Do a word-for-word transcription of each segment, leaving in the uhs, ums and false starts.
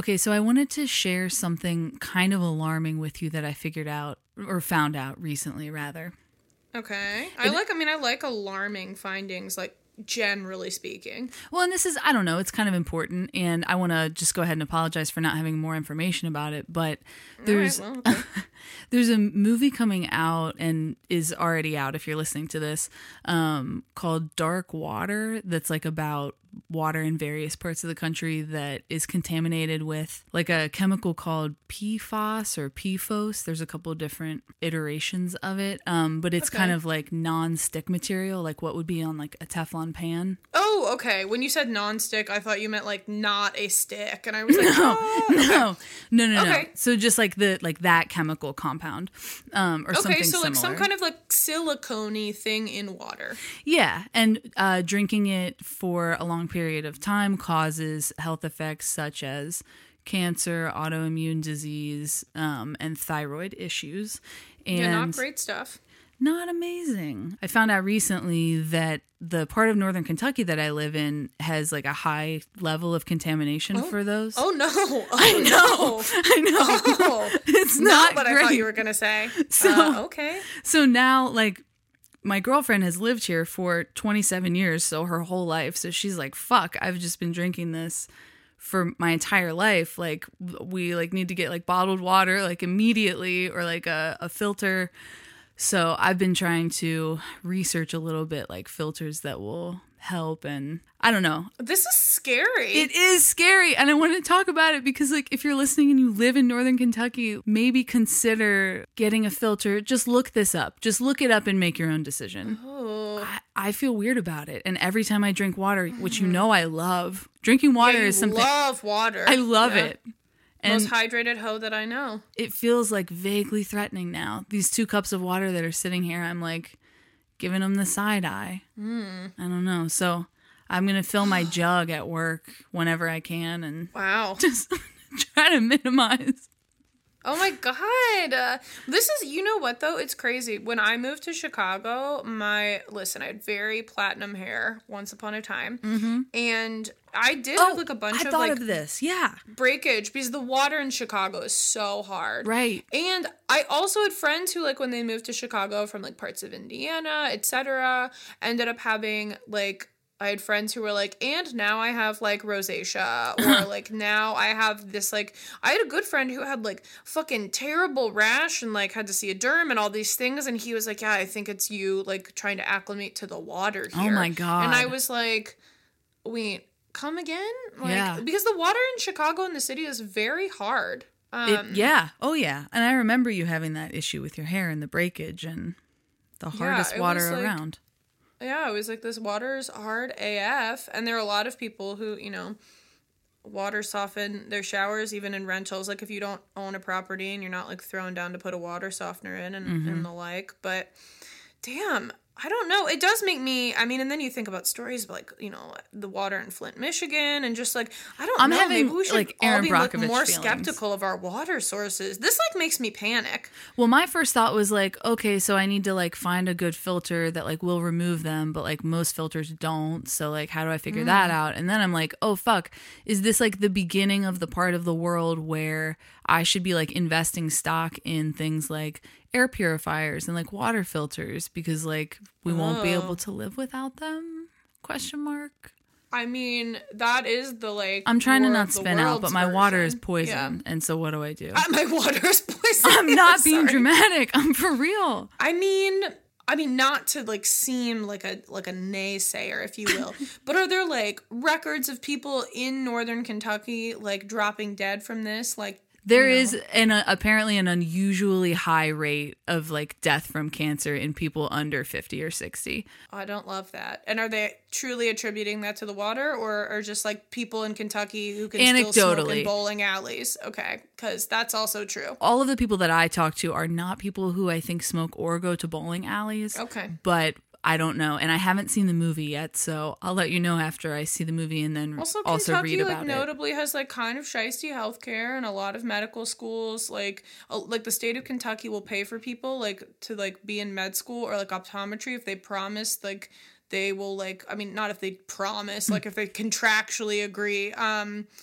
Okay, so I wanted to share something kind of alarming with you that I figured out, or found out recently, rather. Okay. I It- like, I mean, I like alarming findings, like, generally speaking. Well, and this is, I don't know, it's kind of important, and I want to just go ahead and apologize for not having more information about it, but there's All right, well, okay. there's a movie coming out, and is already out if you're listening to this, um, called Dark Water, that's like about water in various parts of the country that is contaminated with like a chemical called P FOS or P FOS. There's a couple different iterations of it, um, but it's Okay. kind of like non-stick material, like what would be on like a Teflon pan. Oh, okay. When you said non-stick, I thought you meant, like, not a stick. And I was like, No, oh, okay. no, no, no, no. Okay. So just like the like that chemical compound, um, or Okay, something so, like, similar. some kind of, like, silicone-y thing in water. Yeah, and uh, drinking it for a long period of time causes health effects such as cancer, autoimmune disease, um, and thyroid issues. And Yeah, not great stuff. not amazing. I found out recently that the part of northern Kentucky that I live in has like a high level of contamination for those. Oh, no. Oh, I know. I know. Oh, It's not not what great. I thought you were going to say. So- uh, okay. So now, like, my girlfriend has lived here for twenty-seven years, so her whole life. So she's like, fuck, I've just been drinking this for my entire life. Like, we, like, need to get, like, bottled water, like, immediately, or, like, a, a filter. So I've been trying to research a little bit, like, filters that will help, and I don't know. This is scary. It is scary, and I want to talk about it because, like, if you're listening and you live in northern Kentucky, maybe consider getting a filter. Just look this up. Just look it up and make your own decision. Oh. I, I feel weird about it, and every time I drink water, which you know I love, drinking water Yeah, you is something love water. I love Yeah. it. And Most hydrated hoe that I know. it feels like vaguely threatening now. These two cups of water that are sitting here, I'm like giving them the side eye. Mm. I don't know. So I'm going to fill my jug at work whenever I can and Wow. just try to minimize. Oh my God. Uh, this is, you know what though? It's crazy. When I moved to Chicago, my, listen, I had very platinum hair once upon a time. Mm-hmm. And I did have like a bunch I of thought like of this. Yeah. breakage because the water in Chicago is so hard. Right. And I also had friends who, like, when they moved to Chicago from like parts of Indiana, et cetera, ended up having like, I had friends who were like, and now I have like rosacea, or like now I have this, like, I had a good friend who had like fucking terrible rash and like had to see a derm and all these things. And he was like, yeah, I think it's you like trying to acclimate to the water here. Oh my God. And I was like, wait, come again? Like, Yeah. because the water in Chicago in the city is very hard. It, Um, yeah. Oh, yeah. And I remember you having that issue with your hair and the breakage and the hardest it water was, like, around. Yeah, it was like, this water is hard A F. And there are a lot of people who, you know, water soften their showers, even in rentals. Like, if you don't own a property and you're not, like, thrown down to put a water softener in and, Mm-hmm. and the like. But, damn, I don't know. It does make me, I mean, and then you think about stories about, like, you know, the water in Flint, Michigan, and just, like, I don't I'm know. having, Maybe we should like, all Aaron be, like, Brockovich more feelings. skeptical of our water sources. This, like, makes me panic. Well, my first thought was like, okay, so I need to like find a good filter that like will remove them, but like most filters don't. So like, how do I figure that out? And then I'm like, oh fuck, is this like the beginning of the part of the world where I should be like investing stock in things like air purifiers and like water filters because like we won't be Oh. able to live without them? Question mark. I mean, that is the, like, I'm trying to War not of the spin out, but Worlds my water is version. poison, Yeah. and so what do I do? Uh, my water is poison. I'm not being Sorry. dramatic. I'm for real. I mean, I mean, not to like seem like a like a naysayer, if you will, but are there like records of people in northern Kentucky like dropping dead from this? Like, There you know? is an uh, apparently an unusually high rate of like death from cancer in people under fifty or sixty. Oh, I don't love that. And are they truly attributing that to the water, or or just like people in Kentucky who can still smoke Anecdotally. in bowling alleys? Okay, because that's also true. All of the people that I talk to are not people who I think smoke or go to bowling alleys. Okay. But I don't know, and I haven't seen the movie yet, so I'll let you know after I see the movie and then Also, also, Kentucky, read like, about it. notably has, like, kind of shiesty healthcare and a lot of medical schools. Like, uh, like the state of Kentucky will pay for people, like, to, like, be in med school or, like, optometry if they promise, like, they will, like, I mean, not if they promise, like, if they contractually agree, um,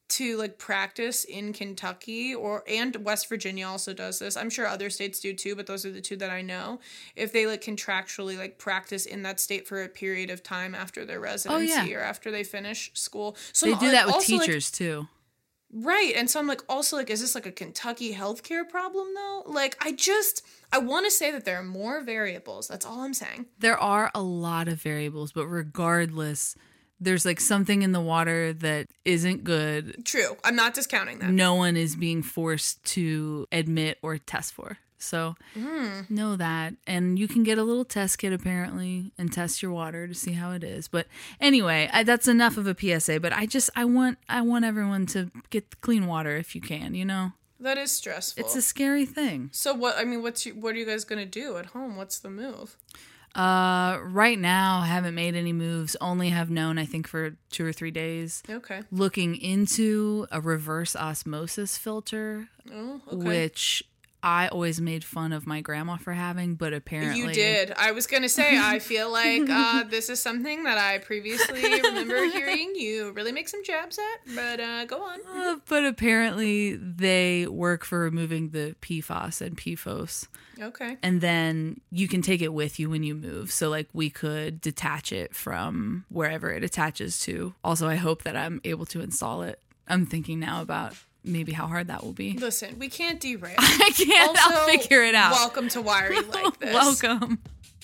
to like practice in Kentucky or and West Virginia also does this. I'm sure other states do too, but those are the two that I know. If they like contractually like practice in that state for a period of time after their residency oh, yeah. or after they finish school. So they I'm, do like, that with also, teachers like, too. Right. And so I'm like, also like, is this like a Kentucky healthcare problem though? Like, I just, I want to say that there are more variables. That's all I'm saying. There are a lot of variables, but regardless, there's like something in the water that isn't good. True. I'm not discounting that. No one is being forced to admit or test for. So Mm. know that. And you can get a little test kit apparently and test your water to see how it is. But anyway, I, that's enough of a P S A. But I just, I want, I want everyone to get clean water if you can, you know? That is stressful. It's a scary thing. So what, I mean, what's you, what are you guys going to do at home? What's the move? Uh, right now, I haven't made any moves. Only have known, I think, for two or three days. Okay. Looking into a reverse osmosis filter, Oh, okay. which I always made fun of my grandma for having, but apparently You did. I was going to say, I feel like uh, this is something that I previously remember hearing you really make some jabs at, but uh, go on. Uh, but apparently they work for removing the P FAS and P FOS. Okay. And then you can take it with you when you move. So, like, we could detach it from wherever it attaches to. Also, I hope that I'm able to install it. I'm thinking now about maybe how hard that will be. Listen, we can't derail. I can't. Also, I'll figure it out. Welcome to Why Are You Like This? Welcome.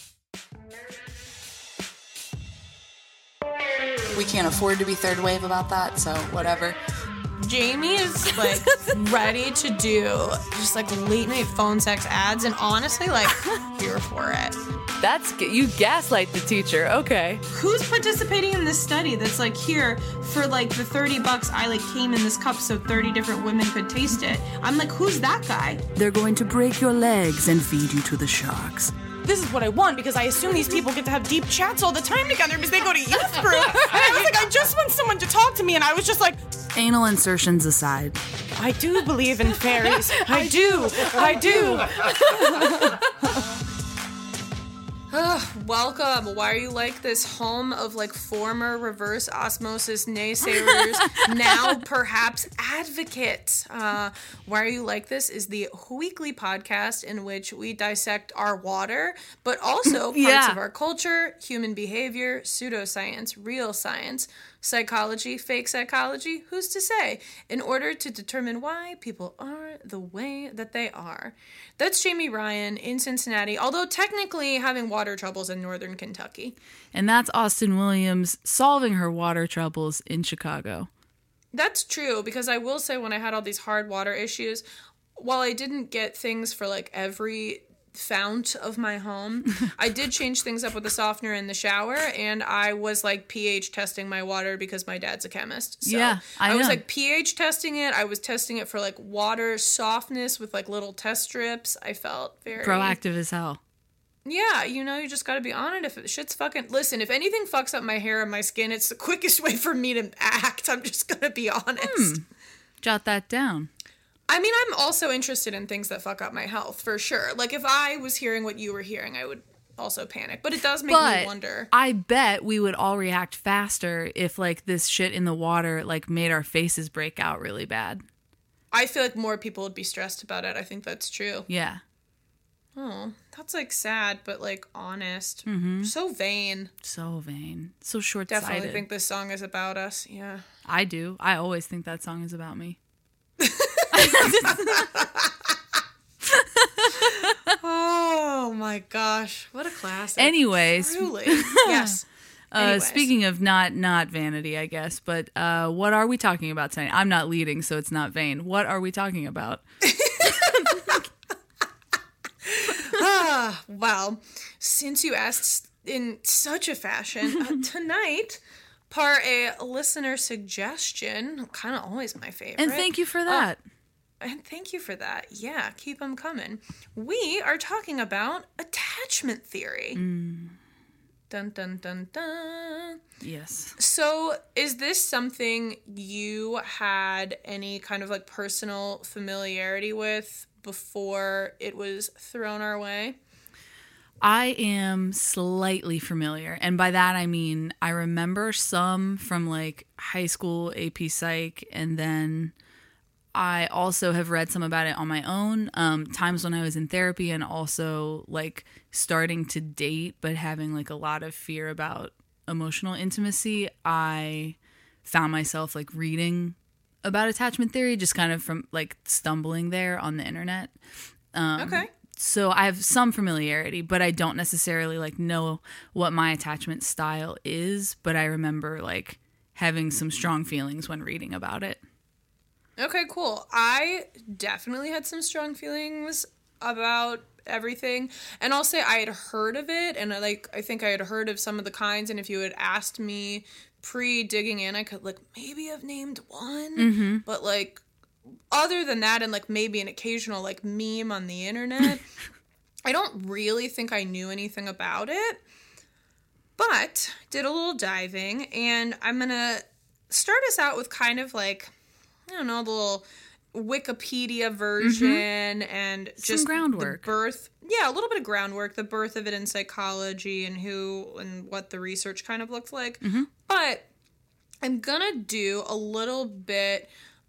We can't afford to be third wave about that, so whatever. Jamie is like ready to do just like late night phone sex ads, and honestly, like, here for it. That's you gaslight the teacher. Okay. Who's participating in this study that's like, here for like the thirty bucks I like came in this cup so thirty different women could taste it? I'm like, who's that guy? They're going to break your legs and feed you to the sharks. This is what I want because I assume these people get to have deep chats all the time together because they go to youth group. And I was like, I just want someone to talk to me, and I was just like, Anal insertions aside. I do believe in fairies. I do. I do. Ugh, welcome. Why Are You Like This? Home of like former reverse osmosis naysayers, now perhaps advocates. Uh, Why Are You Like This is the weekly podcast in which we dissect our water, but also parts Yeah. of our culture, human behavior, pseudoscience, real science, psychology, fake psychology, who's to say, in order to determine why people are the way that they are. That's Jamie Ryan in Cincinnati, although technically having water troubles in northern Kentucky. And that's Austin Williams solving her water troubles in Chicago. That's true, because I will say when I had all these hard water issues, while I didn't get things for like every fount of my home, I did change things up with the softener in the shower, and I was like pH testing my water because my dad's a chemist. So Yeah, I I was know. like pH testing it. I was testing it for like water softness with like little test strips. I felt very Proactive as hell. Yeah, you know, you just gotta be on it. If it shit's fucking... Listen, if anything fucks up my hair and my skin, it's the quickest way for me to act. I'm just gonna be honest. Hmm. Jot that down. I mean, I'm also interested in things that fuck up my health, for sure. Like, if I was hearing what you were hearing, I would also panic. But it does make But me wonder. I bet we would all react faster if, like, this shit in the water, like, made our faces break out really bad. I feel like more people would be stressed about it. I think that's true. Yeah. Oh, that's, like, sad, but, like, honest. Mm-hmm. So vain. So vain. So short-sighted. Definitely think this song is about us. Yeah. I do. I always think that song is about me. Oh, my gosh. What a classic. Anyways. Truly. Yes. Uh, Anyways. speaking of not not vanity, I guess, but uh, what are we talking about tonight? I'm not leading, so it's not vain. What are we talking about? Ah, well, since you asked in such a fashion, uh, tonight, par a listener suggestion, kind of always my favorite. And thank you for that. And thank you for that. Yeah, keep them coming. We are talking about attachment theory. Mm. Dun, dun, dun, dun. Yes. So, is this something you had any kind of like personal familiarity with before it was thrown our way? I am slightly familiar. And by that, I mean, I remember some from like high school A P Psych. And then I also have read some about it on my own. Um, times when I was in therapy and also like starting to date, but having like a lot of fear about emotional intimacy. I found myself like reading about attachment theory, just kind of from like stumbling there on the internet. Um, Okay. So I have some familiarity, but I don't necessarily like know what my attachment style is. But I remember like having some strong feelings when reading about it. Okay, cool. I definitely had some strong feelings about everything. And I'll say I had heard of it, and I like I think I had heard of some of the kinds, and if you had asked me pre-digging in, I could like maybe have named one. Mm-hmm. But like other than that, and like maybe an occasional like meme on the internet, I don't really think I knew anything about it. But did a little diving, and I'm gonna start us out with kind of like, I don't know, the little Wikipedia version mm-hmm. and just some groundwork. The birth. Yeah, a little bit of groundwork, the birth of it in psychology and who and what the research kind of looked like. Mm-hmm. But I'm gonna do a little bit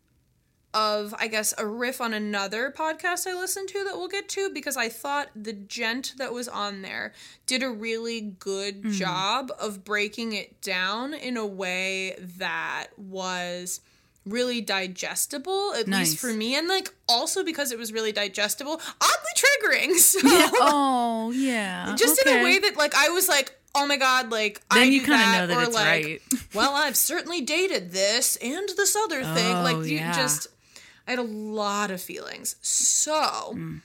of, I guess, a riff on another podcast I listened to that we'll get to, because I thought the gent that was on there did a really good mm. job of breaking it down in a way that was really digestible, at nice. least for me, and like also because it was really digestible, oddly triggering. So yeah. Oh yeah, just okay. in a way that like I was like, oh my god, like then I you kind of know that or it's like, right. well, I've certainly dated this and this other thing. Oh, Like you yeah. just, I had a lot of feelings. So mm.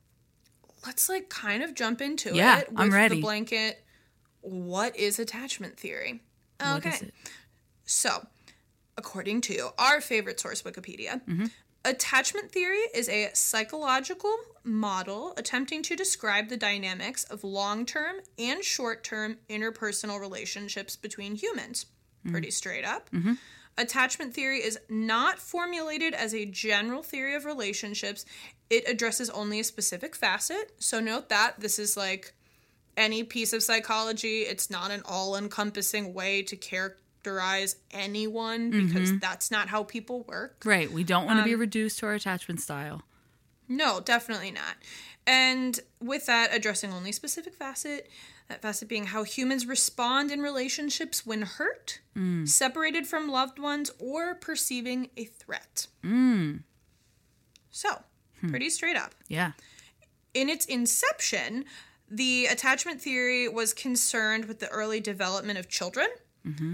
let's like kind of jump into yeah, it with I'm ready. the blanket. What is attachment theory? Okay, what is it? So according to our favorite source, Wikipedia, mm-hmm. attachment theory is a psychological model attempting to describe the dynamics of long-term and short-term interpersonal relationships between humans. Mm-hmm. Pretty straight up. Mm-hmm. Attachment theory is not formulated as a general theory of relationships. It addresses only a specific facet. So note that this is like any piece of psychology. It's not an all-encompassing way to characterize anyone, because mm-hmm. that's not how people work. Right. We don't want to um, be reduced to our attachment style. No, definitely not. And with that, addressing only specific facet, that facet being how humans respond in relationships when hurt, mm. separated from loved ones, or perceiving a threat. Mm. So, hmm. pretty straight up. Yeah. In its inception, the attachment theory was concerned with the early development of children. Mm-hmm.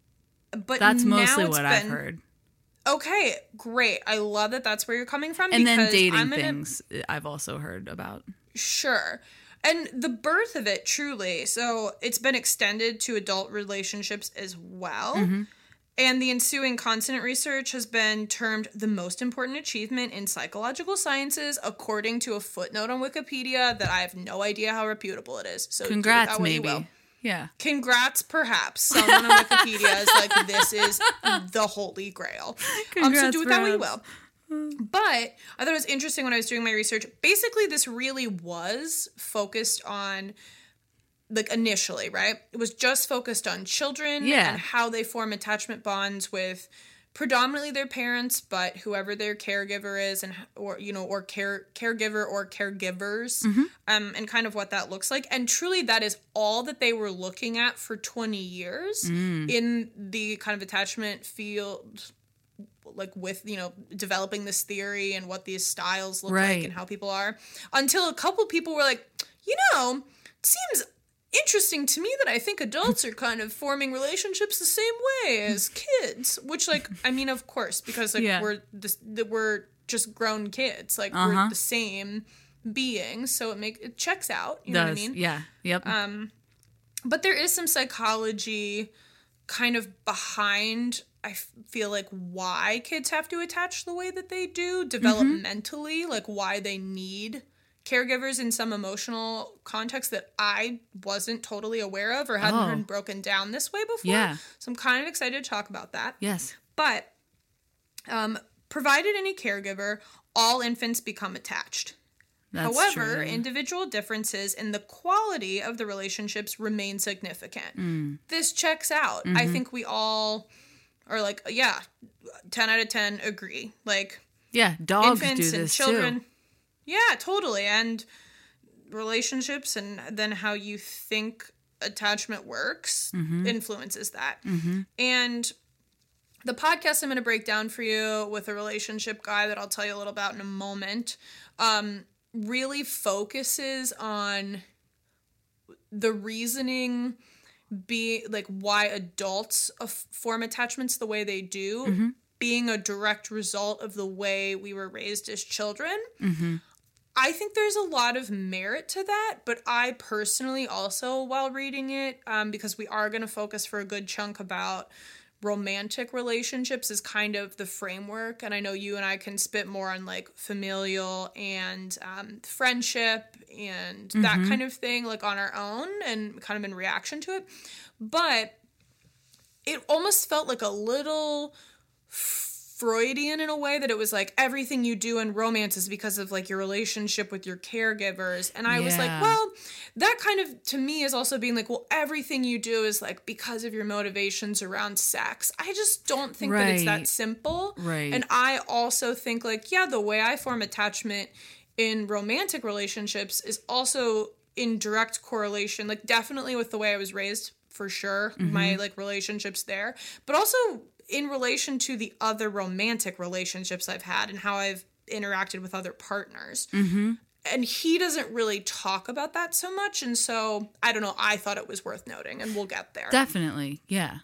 But that's now mostly it's what been, I've heard. Okay, great. I love that that's where you're coming from. And because then dating I'm gonna, things I've also heard about. Sure. And the birth of it, truly. So it's been extended to adult relationships as well. Mm-hmm. And the ensuing consonant research has been termed the most important achievement in psychological sciences, according to a footnote on Wikipedia that I have no idea how reputable it is. So congrats, do maybe. You will. Yeah. Congrats, perhaps. Someone on Wikipedia is like, this is the holy grail. Congrats, um, so do with that what you perhaps. will. But I thought it was interesting when I was doing my research. Basically, this really was focused on, like, initially, right? It was just focused on children yeah. and how they form attachment bonds with predominantly their parents, but whoever their caregiver is, and or you know, or care caregiver or caregivers, mm-hmm. um, and kind of what that looks like. And truly, that is all that they were looking at for twenty years mm. in the kind of attachment field, like with, you know, developing this theory and what these styles look right. like and how people are, until a couple people were like, you know, it seems interesting to me that I think adults are kind of forming relationships the same way as kids, which, like, I mean, of course, because like yeah. we're this, we're just grown kids, like uh-huh. we're the same beings, so it make it checks out. You Does. know what I mean? Yeah. Yep. Um, but there is some psychology kind of behind, I feel like, why kids have to attach the way that they do developmentally, mm-hmm. like why they need caregivers in some emotional context that I wasn't totally aware of or hadn't oh. heard broken down this way before. Yeah. So I'm kind of excited to talk about that. Yes. But um, provided any caregiver, all infants become attached. That's However, true. individual differences in the quality of the relationships remain significant. Mm. This checks out. Mm-hmm. I think we all are like, yeah, ten out of ten agree. Like, Yeah, dogs infants do and this children. too. Yeah, totally. And relationships and then how you think attachment works Mm-hmm. influences that. Mm-hmm. And the podcast I'm going to break down for you with a relationship guy that I'll tell you a little about in a moment um, really focuses on the reasoning be like why adults af- form attachments the way they do Mm-hmm. being a direct result of the way we were raised as children. Mm-hmm. I think there's a lot of merit to that, but I personally also, while reading it, um, because we are going to focus for a good chunk about romantic relationships is kind of the framework, and I know you and I can spit more on like familial and um, friendship and that Mm-hmm. kind of thing, like on our own and kind of in reaction to it, but it almost felt like a little Freudian in a way that it was like everything you do in romance is because of like your relationship with your caregivers. And I was like, Yeah. well, that kind of to me is also being like, well, everything you do is like because of your motivations around sex. I just don't think that it's Right. that simple. Right. And I also think like, yeah, the way I form attachment in romantic relationships is also in direct correlation, like definitely with the way I was raised, for sure, Mm-hmm. my like relationships there, but also in relation to the other romantic relationships I've had and how I've interacted with other partners. Mm-hmm. And he doesn't really talk about that so much. And so, I don't know, I thought it was worth noting, and we'll get there. Definitely. Yeah.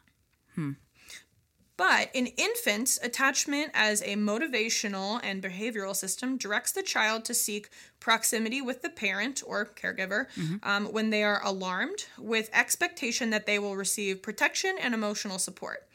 But in infants, attachment as a motivational and behavioral system directs the child to seek proximity with the parent or caregiver um, when they are alarmed, with expectation that they will receive protection and emotional support.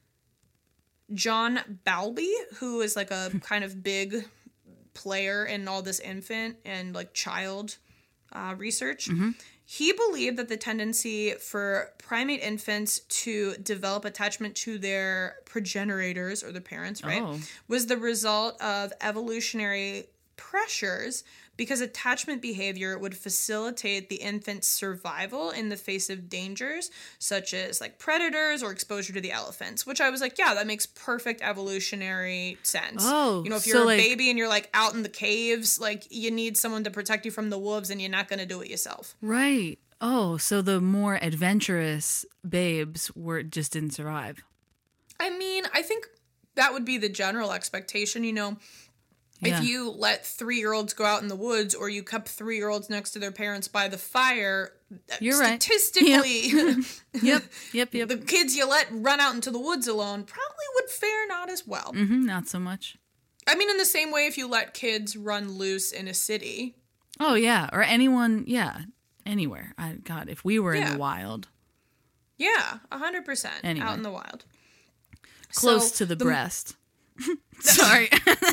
John Bowlby, who is like a kind of big player in all this infant and like child uh, research, he believed that the tendency for primate infants to develop attachment to their progenitors or their parents, right, Oh. was the result of evolutionary pressures because attachment behavior would facilitate the infant's survival in the face of dangers such as like predators or exposure to the elephants, which I was like, yeah, that makes perfect evolutionary sense. Oh, you know, if so, you're a like- baby and you're like out in the caves, like you need someone to protect you from the wolves and you're not going to do it yourself. Right. Oh, so the more adventurous babes were just didn't survive. I mean, I think that would be the general expectation, you know. Yeah. If you let three-year-olds go out in the woods or you kept three-year-olds next to their parents by the fire, You're right. statistically, Yep. Yep. Yep. the kids you let run out into the woods alone probably would fare not as well. Mm-hmm, not so much. I mean, in the same way if you let kids run loose in a city. Oh yeah, or anyone. Yeah, anywhere. I God, if we were in Yeah. the wild, Yeah, one hundred percent Anyway. out in the wild. close So to the, the- breast. Sorry.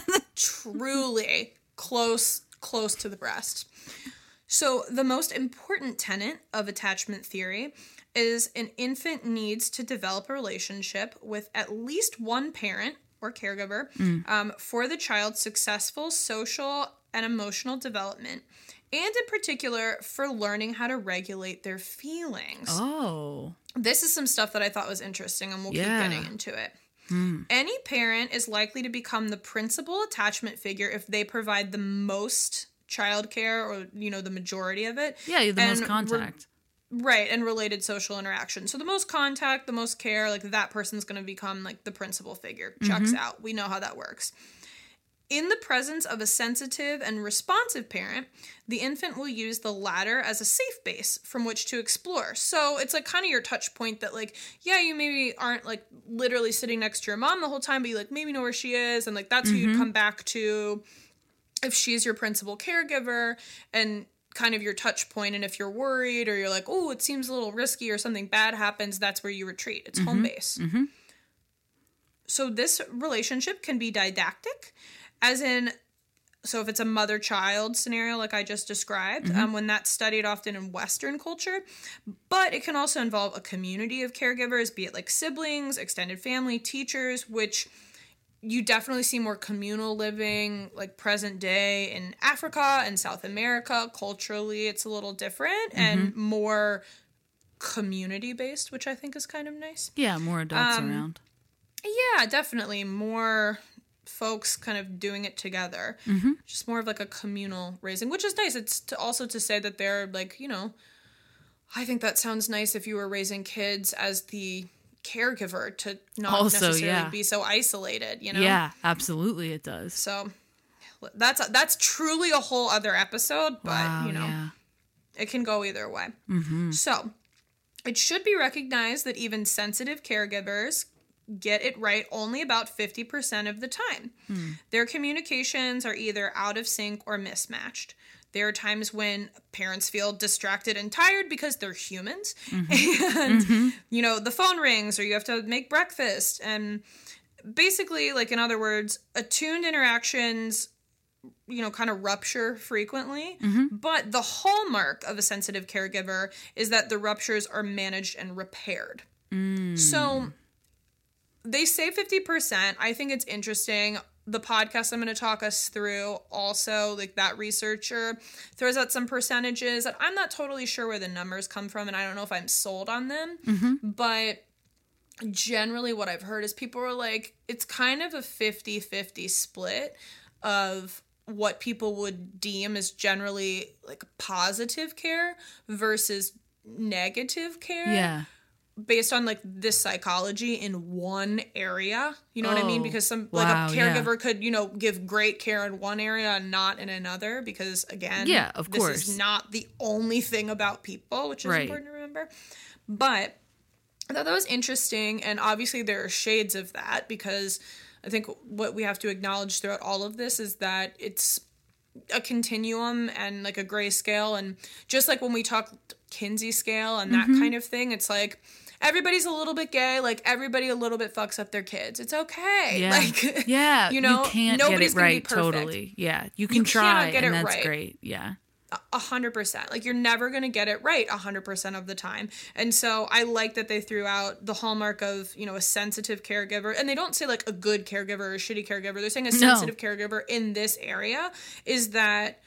Truly close close to the breast. So the most important tenet of attachment theory is an infant needs to develop a relationship with at least one parent or caregiver um, for the child's successful social and emotional development, and in particular for learning how to regulate their feelings. Oh. This is some stuff that I thought was interesting, and we'll Yeah. keep getting into it. Any parent is likely to become the principal attachment figure if they provide the most childcare or, you know, the majority of it. Yeah, the most And contact. re- right, and related social interaction. So the most contact, the most care, like that person's going to become like the principal figure. Checks out. We know how that works. In the presence of a sensitive and responsive parent, the infant will use the latter as a safe base from which to explore. So it's like kind of your touch point that like, yeah, you maybe aren't like literally sitting next to your mom the whole time, but you like maybe know where she is. And like, that's who you come back to if she's your principal caregiver and kind of your touch point. And if you're worried or you're like, oh, it seems a little risky or something bad happens, that's where you retreat. It's home base. So this relationship can be didactic, as in, so if it's a mother-child scenario like I just described, um, when that's studied often in Western culture, but it can also involve a community of caregivers, be it like siblings, extended family, teachers, which you definitely see more communal living, like present day in Africa and South America. Culturally, it's a little different mm-hmm. and more community based, which I think is kind of nice. Yeah, more adults um, around. Yeah, definitely more folks kind of doing it together. Mm-hmm. Just more of like a communal raising, which is nice. It's to also to say that they're like, you know, I think that sounds nice if you were raising kids as the caregiver to not also, necessarily yeah. be so isolated, you know? Yeah, absolutely it does. So that's that's truly a whole other episode, but wow, you know, yeah. it can go either way. Mm-hmm. So it should be recognized that even sensitive caregivers get it right only about fifty percent of the time. Hmm. Their communications are either out of sync or mismatched. There are times when parents feel distracted and tired because they're humans. Mm-hmm. And, mm-hmm. you know, the phone rings or you have to make breakfast. And basically, like, in other words, attuned interactions, you know, kind of rupture frequently. Mm-hmm. But the hallmark of a sensitive caregiver is that the ruptures are managed and repaired. Mm. So they say fifty percent. I think it's interesting. The podcast I'm going to talk us through also, like that researcher throws out some percentages that I'm not totally sure where the numbers come from, and I don't know if I'm sold on them. Mm-hmm. But generally what I've heard is people are like, it's kind of a fifty-fifty split of what people would deem as generally like positive care versus negative care. Yeah. Based on like this psychology in one area, you know oh, what I mean? Because some wow, like a caregiver yeah. could, you know, give great care in one area and not in another. Because again, yeah, of this course. is not the only thing about people, which is right. important to remember. But I thought that was interesting, and obviously there are shades of that because I think what we have to acknowledge throughout all of this is that it's a continuum and like a grayscale, and just like when we talk Kinsey scale and that mm-hmm. kind of thing, it's like everybody's a little bit gay, like everybody a little bit fucks up their kids. It's okay. Yeah. Like yeah, you know, you can't nobody's get it right gonna be perfect. totally. Yeah, you can You try, cannot get and it that's right. great. Yeah. A hundred percent. Like you're never going to get it right a hundred percent of the time. And so I like that they threw out the hallmark of, you know, a sensitive caregiver, and they don't say like a good caregiver or a shitty caregiver. They're saying a sensitive no. caregiver in this area is that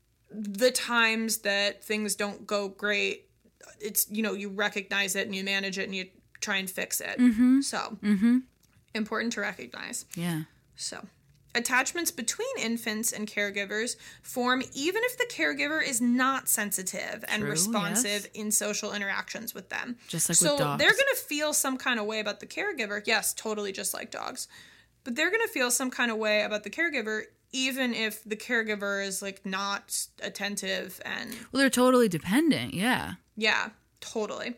the times that things don't go great, it's, you know, you recognize it and you manage it and you try and fix it. Mm-hmm. So mm-hmm. important to recognize. Yeah. So attachments between infants and caregivers form even if the caregiver is not sensitive and True, responsive yes. in social interactions with them. Just like so with dogs. They're going to feel some kind of way about the caregiver. Yes, totally just like dogs. But they're going to feel some kind of way about the caregiver even if the caregiver is like not attentive and well, they're totally dependent. Yeah. Yeah, totally.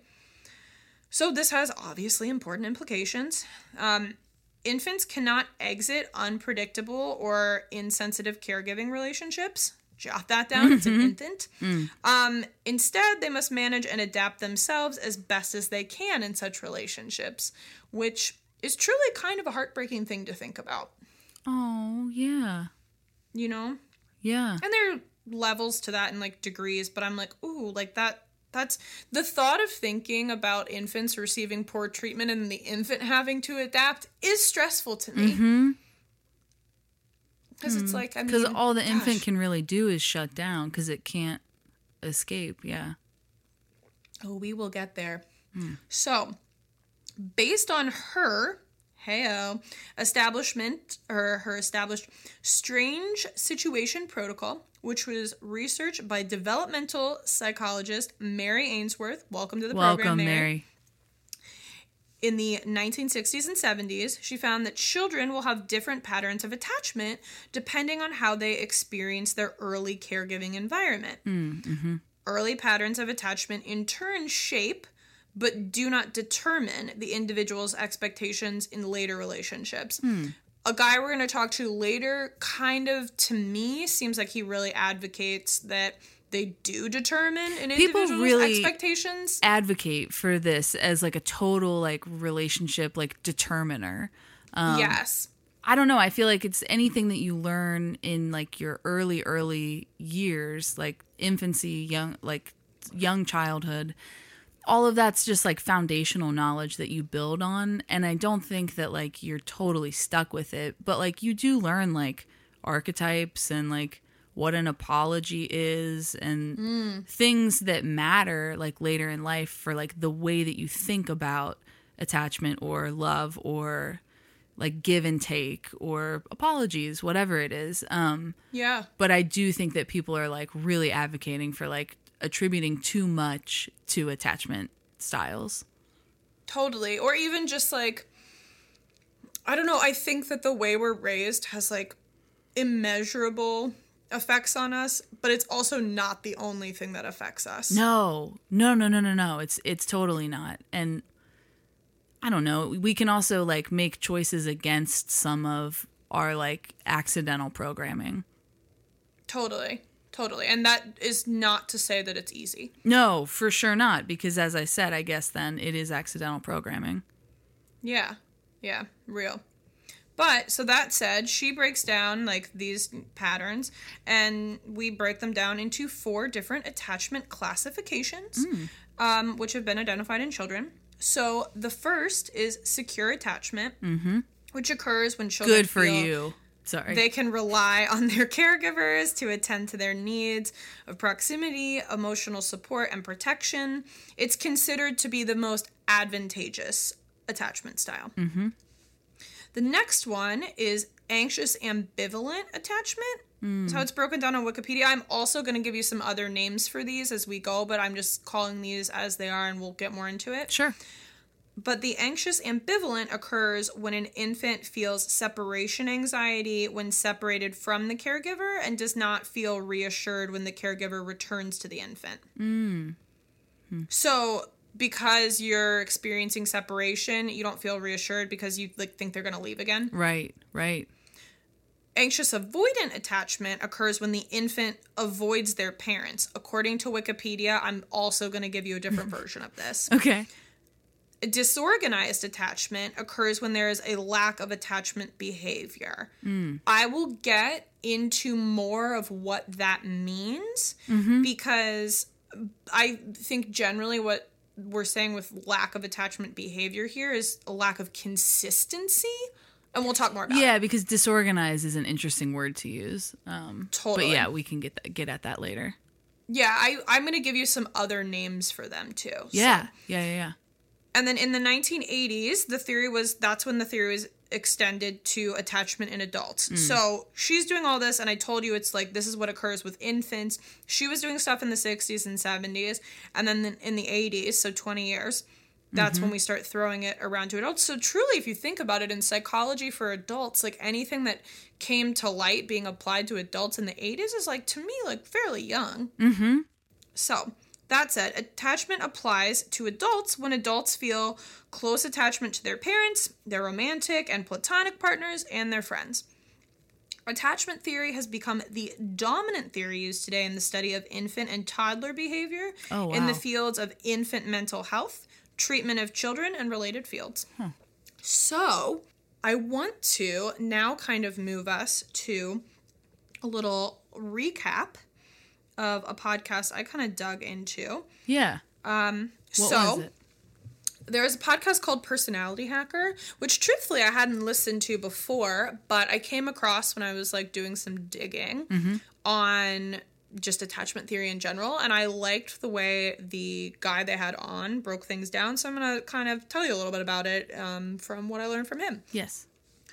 So this has obviously important implications. Um, infants cannot exit unpredictable or insensitive caregiving relationships. Jot that down. It's an infant. Mm. Um, instead, they must manage and adapt themselves as best as they can in such relationships, which is truly kind of a heartbreaking thing to think about. Oh, yeah. You know? Yeah. And there are levels to that and like degrees, but I'm like, ooh, like that. That's the thought of thinking about infants receiving poor treatment and the infant having to adapt is stressful to me. Mm-hmm. Because it's like, I mean, because all the gosh. infant can really do is shut down because it can't escape. Yeah. Oh, we will get there. Mm. So, based on her, heyo, establishment or her established strange situation protocol, which was researched by developmental psychologist Mary Ainsworth. Welcome to the Welcome, program, Mary. Mary. In the nineteen sixties and seventies, she found that children will have different patterns of attachment depending on how they experience their early caregiving environment. Mm-hmm. Early patterns of attachment in turn shape but do not determine the individual's expectations in later relationships. Mm. A guy we're going to talk to later kind of, to me, seems like he really advocates that they do determine an People individual's really expectations. Advocate for this as like a total like relationship like determiner. Um, yes. I don't know. I feel like it's anything that you learn in like your early, early years, like infancy, young, like young childhood. all of that's just like foundational knowledge that you build on. And I don't think that like you're totally stuck with it, but like you do learn like archetypes and like what an apology is and mm. things that matter like later in life for like the way that you think about attachment or love or like give and take or apologies, whatever it is. Um, yeah. But I do think that people are like really advocating for like attributing too much to attachment styles. Totally. Or even just like, I don't know. I think that the way we're raised has like immeasurable effects on us, but it's also not the only thing that affects us. No, no, no, no, no, no. It's, it's totally not. And I don't know. We can also like make choices against some of our like accidental programming. Totally. Totally. And that is not to say that it's easy. No, for sure not. Because as I said, I guess then it is accidental programming. Yeah. Yeah. Real. But so that said, she breaks down like these patterns and we break them down into four different attachment classifications, mm. um, which have been identified in children. So the first is secure attachment, mm-hmm. which occurs when children Good for feel you. Sorry. They can rely on their caregivers to attend to their needs of proximity, emotional support, and protection. It's considered to be the most advantageous attachment style. Mm-hmm. The next one is anxious ambivalent attachment. Mm. That's how it's broken down on Wikipedia. I'm also going to give you some other names for these as we go, but I'm just calling these as they are and we'll get more into it. Sure. But the anxious ambivalent occurs when an infant feels separation anxiety when separated from the caregiver and does not feel reassured when the caregiver returns to the infant. Mm. Hmm. So because you're experiencing separation, you don't feel reassured because you like think they're going to leave again. Right, right. Anxious avoidant attachment occurs when the infant avoids their parents. According to Wikipedia, I'm also going to give you a different version of this. Okay. Disorganized attachment occurs when there is a lack of attachment behavior. Mm. I will get into more of what that means mm-hmm. because I think generally what we're saying with lack of attachment behavior here is a lack of consistency. And we'll talk more about yeah, it. because disorganized is an interesting word to use. Um, totally. But yeah, we can get that, get at that later. Yeah, I, I'm going to give you some other names for them too. Yeah, so. yeah, yeah, yeah. And then in the nineteen eighties, the theory was, that's when the theory was extended to attachment in adults. Mm. So she's doing all this, and I told you it's like, this is what occurs with infants. She was doing stuff in the sixties and seventies, and then in the eighties, so twenty years, that's mm-hmm. when we start throwing it around to adults. So truly, if you think about it in psychology for adults, like anything that came to light being applied to adults in the eighties is like, to me, like fairly young. Mm-hmm. So that said, attachment applies to adults when adults feel close attachment to their parents, their romantic and platonic partners, and their friends. Attachment theory has become the dominant theory used today in the study of infant and toddler behavior oh, wow. in the fields of infant mental health, treatment of children, and related fields. Huh. So I want to now kind of move us to a little recap of a podcast I kind of dug into. Yeah. Um, what so was it? There's a podcast called Personality Hacker, which truthfully I hadn't listened to before, but I came across when I was like doing some digging mm-hmm. on just attachment theory in general, and I liked the way the guy they had on broke things down, so I'm going to kind of tell you a little bit about it um, from what I learned from him. Yes.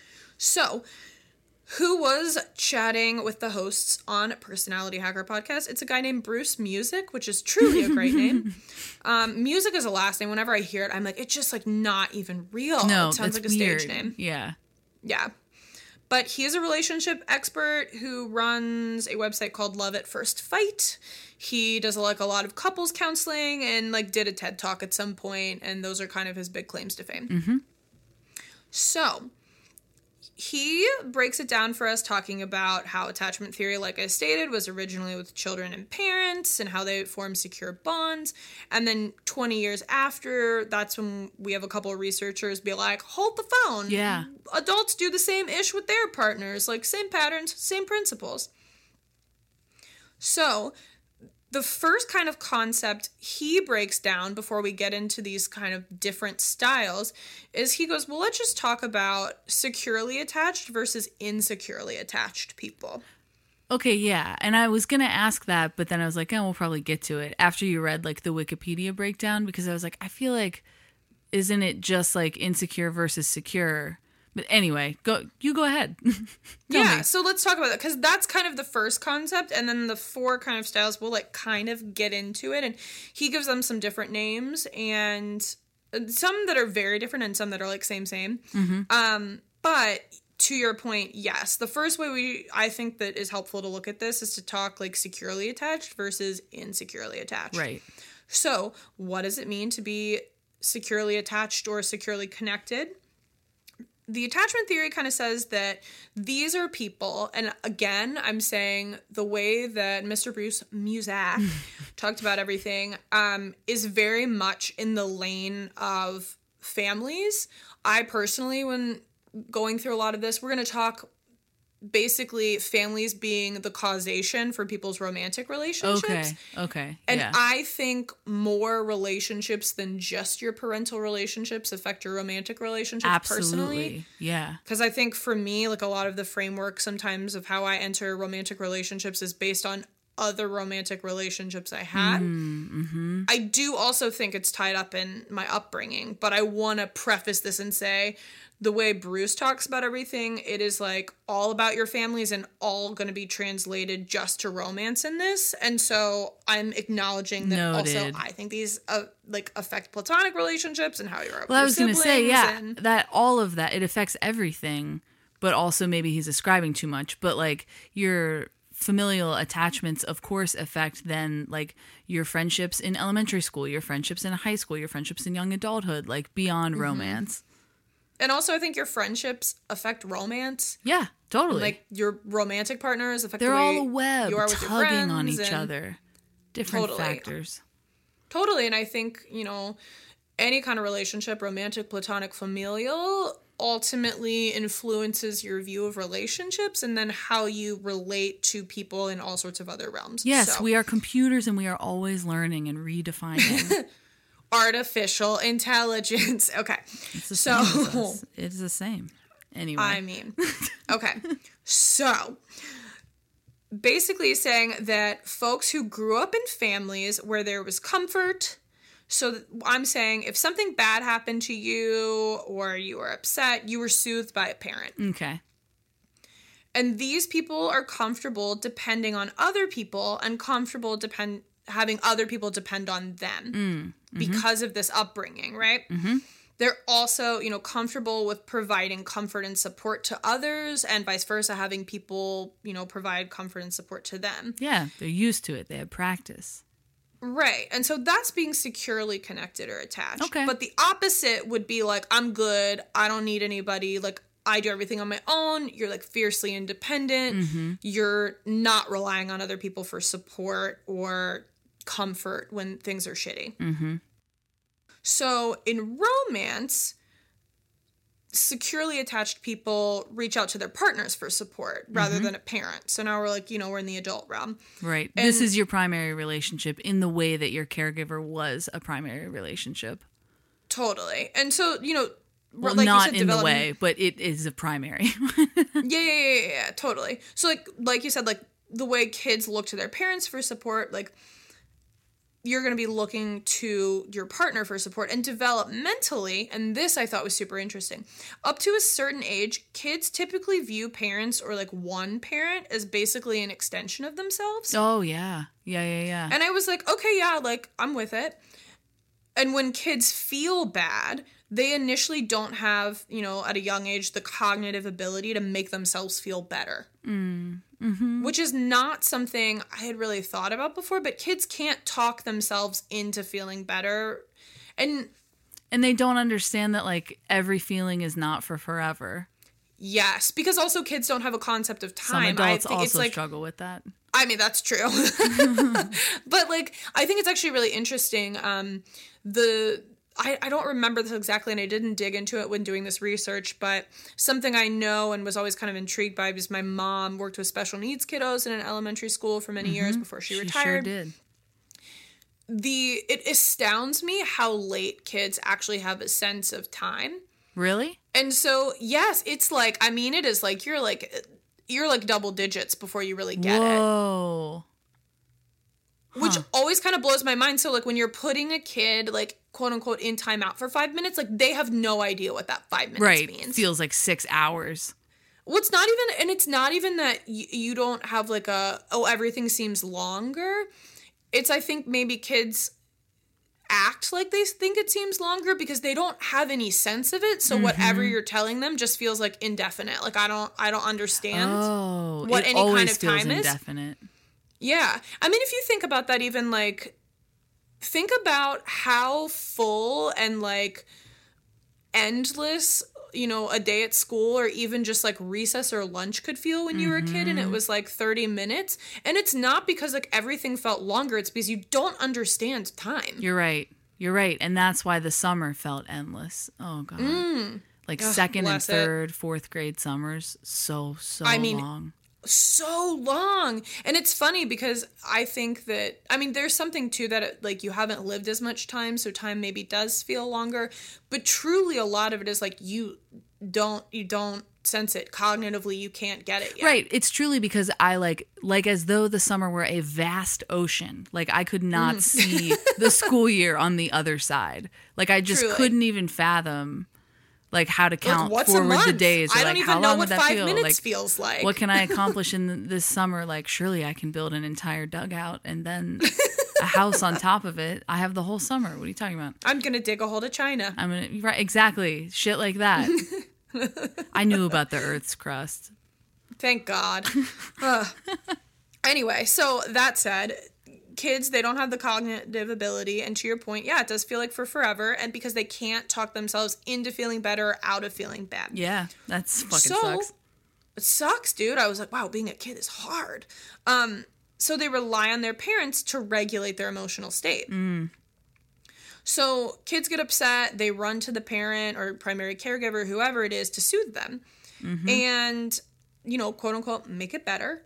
So, who was chatting with the hosts on Personality Hacker podcast? It's a guy named Bruce Music, which is truly a great name. Um, Music is a last name. Whenever I hear it, I'm like, it's just like not even real. No, it sounds like a weird. stage name. Yeah. Yeah. But he is a relationship expert who runs a website called Love at First Fight. He does like a lot of couples counseling and like did a TED Talk at some point, and those are kind of his big claims to fame. Mm-hmm. So he breaks it down for us, talking about how attachment theory, like I stated, was originally with children and parents and how they form secure bonds. And then twenty years after, that's when we have a couple of researchers be like, hold the phone. Yeah. Adults do the same ish with their partners, like same patterns, same principles. So the first kind of concept he breaks down before we get into these kind of different styles is he goes, well, let's just talk about securely attached versus insecurely attached people. Okay, yeah. And I was going to ask that, but then I was like, oh, we'll probably get to it after you read like the Wikipedia breakdown, because I was like, I feel like, isn't it just like insecure versus secure? But anyway, go. You go ahead. Yeah, me. so let's talk about that, because that's kind of the first concept, and then the four kind of styles, we'll like kind of get into it, and he gives them some different names, and some that are very different and some that are like same, same. Mm-hmm. Um, but to your point, yes, the first way we, I think that is helpful to look at this is to talk like securely attached versus insecurely attached. Right. So what does it mean to be securely attached or securely connected? The attachment theory kind of says that these are people, and again, I'm saying the way that Mister Bruce Musak talked about everything um, is very much in the lane of families. I personally, when going through a lot of this, we're going to talk basically families being the causation for people's romantic relationships. Okay, okay, And yeah. I think more relationships than just your parental relationships affect your romantic relationships Absolutely, personally. yeah. Because I think for me, like a lot of the framework sometimes of how I enter romantic relationships is based on other romantic relationships I had. Mm-hmm. I do also think it's tied up in my upbringing, but I want to preface this and say the way Bruce talks about everything, it is like all about your families and all going to be translated just to romance in this. And so I'm acknowledging that Noted. also I think these uh, like affect platonic relationships and how you're Well, I was going to say, yeah, and- that all of that, it affects everything, but also maybe he's ascribing too much. But like your familial attachments, of course, affect then like your friendships in elementary school, your friendships in high school, your friendships in young adulthood, like beyond Mm-hmm. romance. And also I think your friendships affect romance. Yeah, totally. Like your romantic partners affect They're the way all a web, you are with your tugging on friends each and- other. Different Totally. factors. Totally. And I think, you know, any kind of relationship, romantic, platonic, familial, ultimately influences your view of relationships and then how you relate to people in all sorts of other realms. Yes, So, we are computers and we are always learning and redefining. artificial intelligence. Okay. It's the So, same as us. It's the same. Anyway. I mean, okay. So, basically saying that folks who grew up in families where there was comfort, so th- I'm saying if something bad happened to you or you were upset, you were soothed by a parent. Okay. And these people are comfortable depending on other people and comfortable depend having other people depend on them Mm, mm-hmm. because of this upbringing, right? Mm-hmm. They're also, you know, comfortable with providing comfort and support to others and vice versa, having people, you know, provide comfort and support to them. Yeah, they're used to it. They have practice. Right. And so that's being securely connected or attached. Okay. But the opposite would be like, I'm good. I don't need anybody. Like, I do everything on my own. You're like fiercely independent. Mm-hmm. You're not relying on other people for support or comfort when things are shitty. Mm-hmm. So in romance, securely attached people reach out to their partners for support rather Mm-hmm. than a parent. So now we're like, you know, we're in the adult realm. Right. And- this is your primary relationship in the way that your caregiver was a primary relationship. Totally. And so, you know, Well, like you not said, in the development- way, but it is a primary. yeah, yeah, yeah, yeah, yeah, totally. So like like you said, like the way kids look to their parents for support, like you're going to be looking to your partner for support. And developmentally, and this I thought was super interesting, up to a certain age, kids typically view parents or like one parent as basically an extension of themselves. Oh, yeah. Yeah, yeah, yeah. And I was like, okay, yeah, like I'm with it. And when kids feel bad, they initially don't have, you know, at a young age, the cognitive ability to make themselves feel better. Mm. Mm-hmm. Which is not something I had really thought about before, but kids can't talk themselves into feeling better. And And they don't understand that, like, every feeling is not for forever. yes, because also kids don't have a concept of Some time. adults I think it's also like, struggle with that. I mean, that's true. But like, I think it's actually really interesting. Um, the I, I don't remember this exactly, and I didn't dig into it when doing this research, but something I know and was always kind of intrigued by because my mom worked with special needs kiddos in an elementary school for many years before she, She retired. sure did. the it astounds me how late kids actually have a sense of time. Really? And so, yes, it's like, I mean, it is like you're like you're like double digits before you really get Whoa. it. Which Huh. always kind of blows my mind. So like when you're putting a kid like quote unquote in timeout for five minutes, like they have no idea what that five minutes Right. means. Feels like six hours. Well, it's not even, and it's not even that y- you don't have like a, oh, everything seems longer. It's, I think maybe kids act like they think it seems longer because they don't have any sense of it. So Mm-hmm. whatever you're telling them just feels like indefinite. Like I don't, I don't understand. Oh, what it any always kind of feels time is. indefinite. Yeah. I mean, if you think about that, even like, think about how full and like endless, you know, a day at school or even just like recess or lunch could feel when you were a kid and it was like thirty minutes. And it's not because like everything felt longer. It's because you don't understand time. You're right. You're right. And that's why the summer felt endless. Oh, God. Like Ugh, second and bless it. third, fourth grade summers. So, so I mean, long. So long. And it's funny because I think that, I mean, there's something too that like you haven't lived as much time, so time maybe does feel longer, but truly a lot of it is like you don't you don't sense it cognitively. You can't get it yet. Right. It's truly because I like, like as though the summer were a vast ocean. Like I could not see the school year on the other side. Like I just Truly. couldn't even fathom like how to count Like, what's a forward the month? days. Or, I don't like, even how know long what would that five feel? minutes Like, feels like. what can I accomplish in th- this summer? Like, surely I can build an entire dugout and then a house on top of it. I have the whole summer. What are you talking about? I'm gonna dig a hole to China. I'm gonna right exactly shit like that. I knew about the Earth's crust. Thank God. Ugh. Anyway, so that said, kids, they don't have the cognitive ability. And to your point, yeah, it does feel like for forever. And because they can't talk themselves into feeling better or out of feeling bad. Yeah, that's fucking So, sucks. It sucks, dude. I was like, wow, being a kid is hard. Um, so they rely on their parents to regulate their emotional state. Mm. So kids get upset, they run to the parent or primary caregiver, whoever it is, to soothe them. Mm-hmm. And, you know, quote unquote, make it better.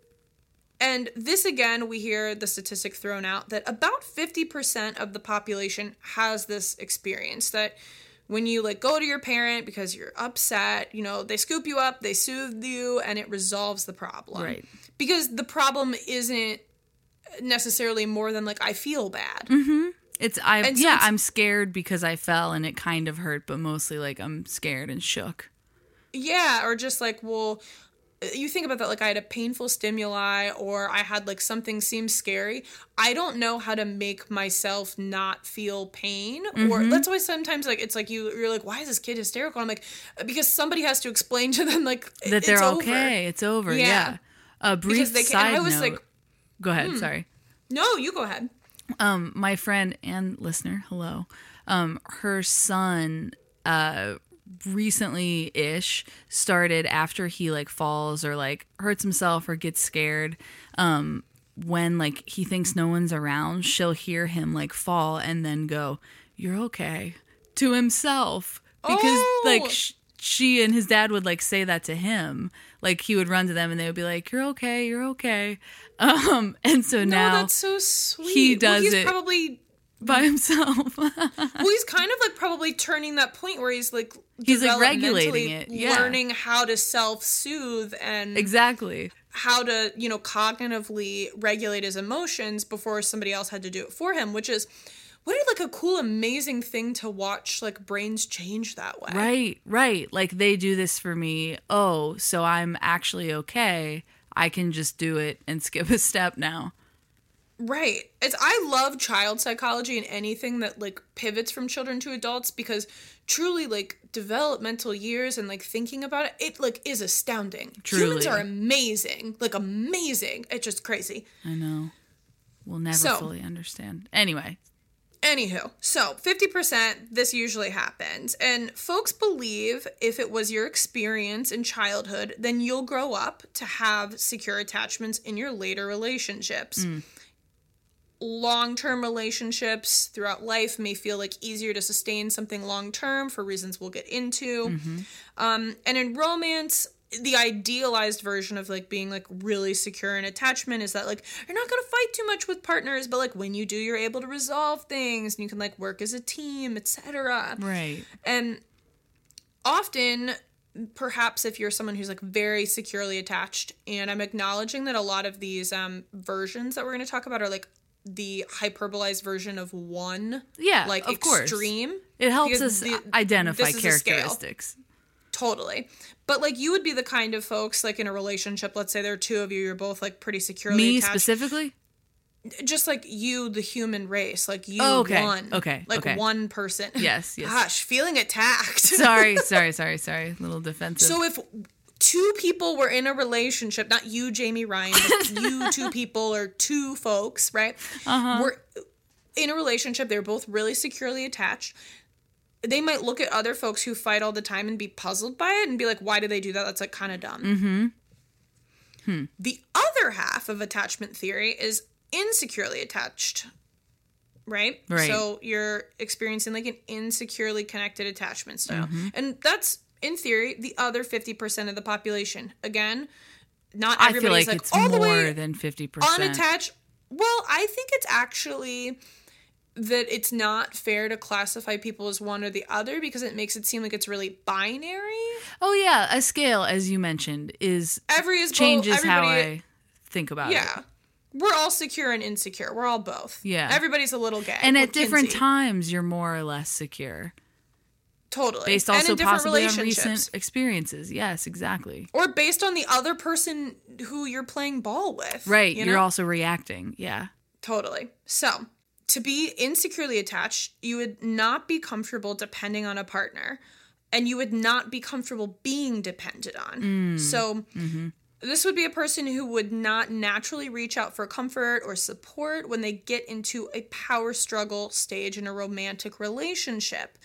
And this, again, we hear the statistic thrown out that about fifty percent of the population has this experience, that when you like go to your parent because you're upset, you know, they scoop you up, they soothe you, and it resolves the problem. Right. Because the problem isn't necessarily more than like, I feel bad. Mm-hmm. It's I And so yeah, it's- I'm scared because I fell and it kind of hurt, but mostly like I'm scared and shook. Yeah, or just like, well, you think about that, like I had a painful stimuli or I had like something seem scary. I don't know how to make myself not feel pain. Or that's why sometimes like it's like you you're like, why is this kid hysterical? I'm like, because somebody has to explain to them like That it's they're over. okay. It's over. Yeah. Yeah. A brief Because they side can, I was note. like, hmm. Go ahead. Sorry. no, you go ahead. Um, my friend and listener, hello. Um, her son, uh, recently-ish started after he like falls or like hurts himself or gets scared. Um, when like he thinks no one's around, she'll hear him like fall and then go, "You're okay," to himself because Oh. like sh- she and his dad would like say that to him. Like he would run to them and they would be like, "You're okay, you're okay." Um, and so No, now that's so sweet. he Well, does he's it. probably by himself. well, he's kind of like probably turning that point where he's like He's, like, regulating developmentally it, yeah. learning how to self-soothe and Exactly. how to, you know, cognitively regulate his emotions before somebody else had to do it for him, which is what a, like a cool, amazing thing to watch, like brains change that way. Right, right. Like they do this for me. Oh, so I'm actually okay. I can just do it and skip a step now. Right. It's I love child psychology and anything that like pivots from children to adults because truly like developmental years and like thinking about it, it like is astounding. Humans Truly. are amazing. Like amazing. It's just crazy. I know. We'll never So- fully understand. Anyway, Anywho, so fifty percent this usually happens. And folks believe if it was your experience in childhood, then you'll grow up to have secure attachments in your later relationships. Long-term relationships throughout life may feel like easier to sustain something long-term for reasons we'll get into. Um, and in romance, the idealized version of like being like really secure in attachment is that like you're not going to fight too much with partners, but like when you do, you're able to resolve things and you can like work as a team, et cetera. Right. And often, perhaps if you're someone who's like very securely attached, and I'm acknowledging that a lot of these um versions that we're going to talk about are like the hyperbolized version of one. Yeah, like of course. Extreme. It helps Because us the- identify this is a scale. characteristics. Totally. But like you would be the kind of folks like in a relationship, let's say there are two of you, you're both like pretty securely Me attached. specifically? Just like you, the human race, like you Oh, okay. one. Okay, Like okay. one person. Yes, yes. Gosh, feeling attacked. Sorry, sorry, sorry, sorry. A little defensive. So if two people were in a relationship, not you, Jamie Ryan, but you two people or two folks, right? Uh-huh. Were in a relationship, they're both really securely attached. They might look at other folks who fight all the time and be puzzled by it and be like, why do they do that? That's like kind of dumb. Mm-hmm. Hmm. The other half of attachment theory is insecurely attached, right? Right. So you're experiencing like an insecurely connected attachment style. Mm-hmm. And that's, in theory, the other fifty percent of the population. Again, not I feel everybody's like, like, it's all the more way than fifty percent. unattached. Well, I think it's actually that it's not fair to classify people as one or the other because it makes it seem like it's really binary. Oh, yeah. A scale, as you mentioned, is Every is changes both, how everybody- I think about it. Yeah. We're all secure and insecure. We're all both. Yeah. Everybody's a little gay. And We're at different Kinsey. times, you're more or less secure. Totally. Based and also in different possibly on relationships. recent experiences. Yes, exactly. Or based on the other person who you're playing ball with. Right. you You're know? also reacting. Yeah. Totally. So, to be insecurely attached, you would not be comfortable depending on a partner, and you would not be comfortable being depended on. Mm. So, Mm-hmm. this would be a person who would not naturally reach out for comfort or support when they get into a power struggle stage in a romantic relationship.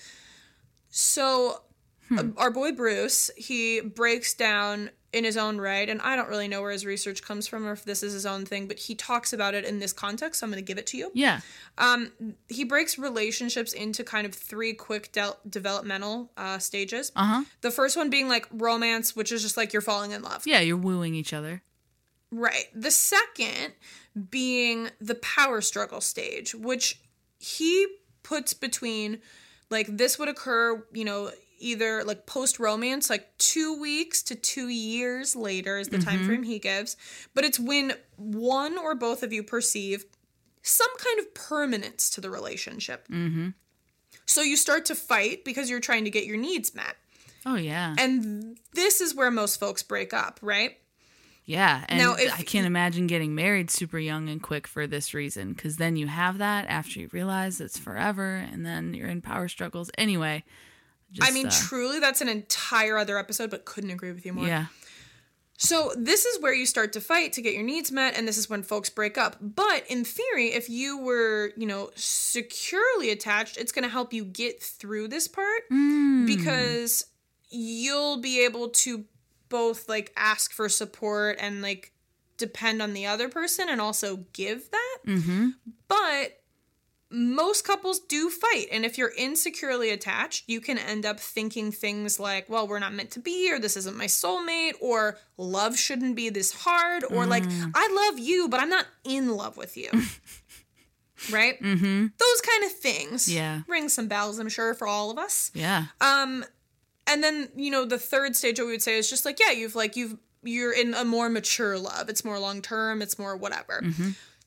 So, Hmm. uh, our boy Bruce, he breaks down in his own right, and I don't really know where his research comes from or if this is his own thing, but he talks about it in this context, so I'm going to give it to you. Yeah. Um, he breaks relationships into kind of three quick de- developmental uh, stages. Uh-huh. The first one being like romance, which is just like you're falling in love. Yeah, you're wooing each other. Right. The second being the power struggle stage, which he puts between, like, this would occur, you know, either like post romance, like two weeks to two years later is the Mm-hmm. time frame he gives. But it's when one or both of you perceive some kind of permanence to the relationship. Mm-hmm. So you start to fight because you're trying to get your needs met. Oh, yeah. And this is where most folks break up, right? Yeah, and Now, if- I can't imagine getting married super young and quick for this reason, because then you have that after you realize it's forever, and then you're in power struggles. Anyway, just, I mean, uh, truly, that's an entire other episode, but couldn't agree with you more. yeah, So this is where you start to fight to get your needs met, and this is when folks break up. But in theory, if you were, you know, securely attached, it's going to help you get through this part Mm. because you'll be able to both, like, ask for support and, like, depend on the other person and also give that. Mm-hmm. But most couples do fight. And if you're insecurely attached, you can end up thinking things like, well, we're not meant to be, or this isn't my soulmate, or love shouldn't be this hard, or like, I love you, but I'm not in love with you. Right? Mm-hmm. Those kind of things. Yeah. Ring some bells, I'm sure, for all of us. Yeah. Um, and then, you know, the third stage, what we would say is just like, yeah, you've like, you've, you're in a more mature love. It's more long-term. It's more whatever. Mm-hmm.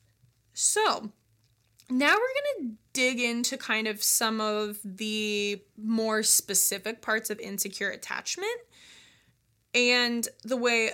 So now we're going to dig into kind of some of the more specific parts of insecure attachment. And the way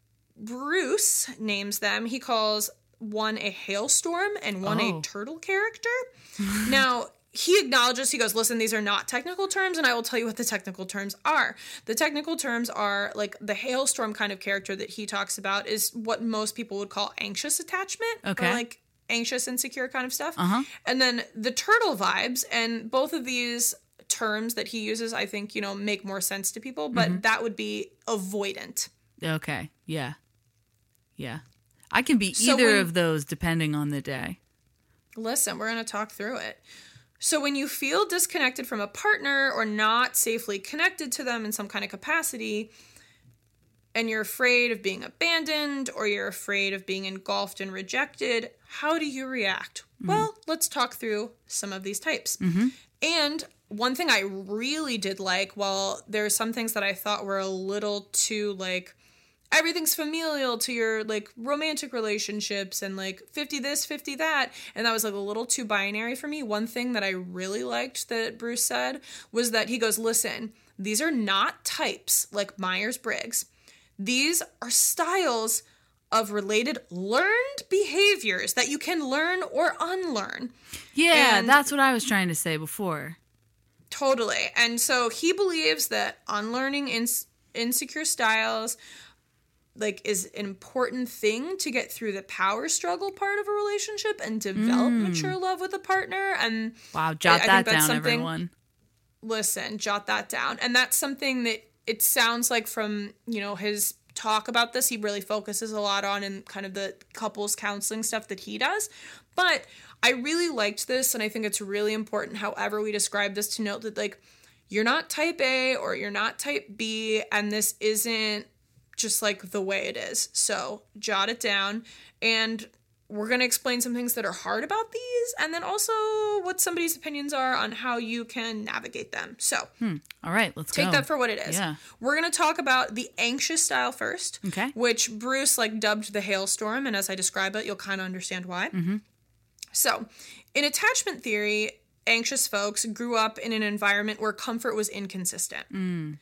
Bruce names them, he calls one a hailstorm and one Oh. a turtle character. Now, he acknowledges, he goes, listen, these are not technical terms, and I will tell you what the technical terms are. The technical terms are, like, the hailstorm kind of character that he talks about is what most people would call anxious attachment. Okay. Or, like, anxious, insecure kind of stuff. Uh-huh. And then the turtle vibes, and both of these terms that he uses, I think, you know, make more sense to people, but Mm-hmm. that would be avoidant. Okay. Yeah. Yeah. I can be So either when- of those depending on the day. Listen, we're going to talk through it. So when you feel disconnected from a partner or not safely connected to them in some kind of capacity, and you're afraid of being abandoned or you're afraid of being engulfed and rejected, how do you react? Mm-hmm. Well, let's talk through some of these types. Mm-hmm. And one thing I really did like, well, there are some things that I thought were a little too, like, everything's familial to your, like, romantic relationships and, like, fifty this, fifty that. And that was, like, a little too binary for me. One thing that I really liked that Bruce said was that he goes, listen, these are not types like Myers-Briggs. These are styles of related learned behaviors that you can learn or unlearn. Yeah, and that's what I was trying to say before. Totally. And so he believes that unlearning ins- insecure styles, like, is an important thing to get through the power struggle part of a relationship and develop mm. mature love with a partner. And wow, jot I, that I think that's down, something, everyone. Listen, jot that down. And that's something that it sounds like from, you know, his talk about this, he really focuses a lot on in kind of the couples counseling stuff that he does. But I really liked this, and I think it's really important, however we describe this, to note that, like, you're not type A or you're not type B, and this isn't just, like, the way it is. So jot it down, and we're going to explain some things that are hard about these, and then also what somebody's opinions are on how you can navigate them. So hmm. All right, let's take go. that for what it is. Yeah. We're going to talk about the anxious style first, okay, which Bruce, like, dubbed the hailstorm, and as I describe it, you'll kind of understand why. Mm-hmm. So, in attachment theory, anxious folks grew up in an environment where comfort was inconsistent. Mm.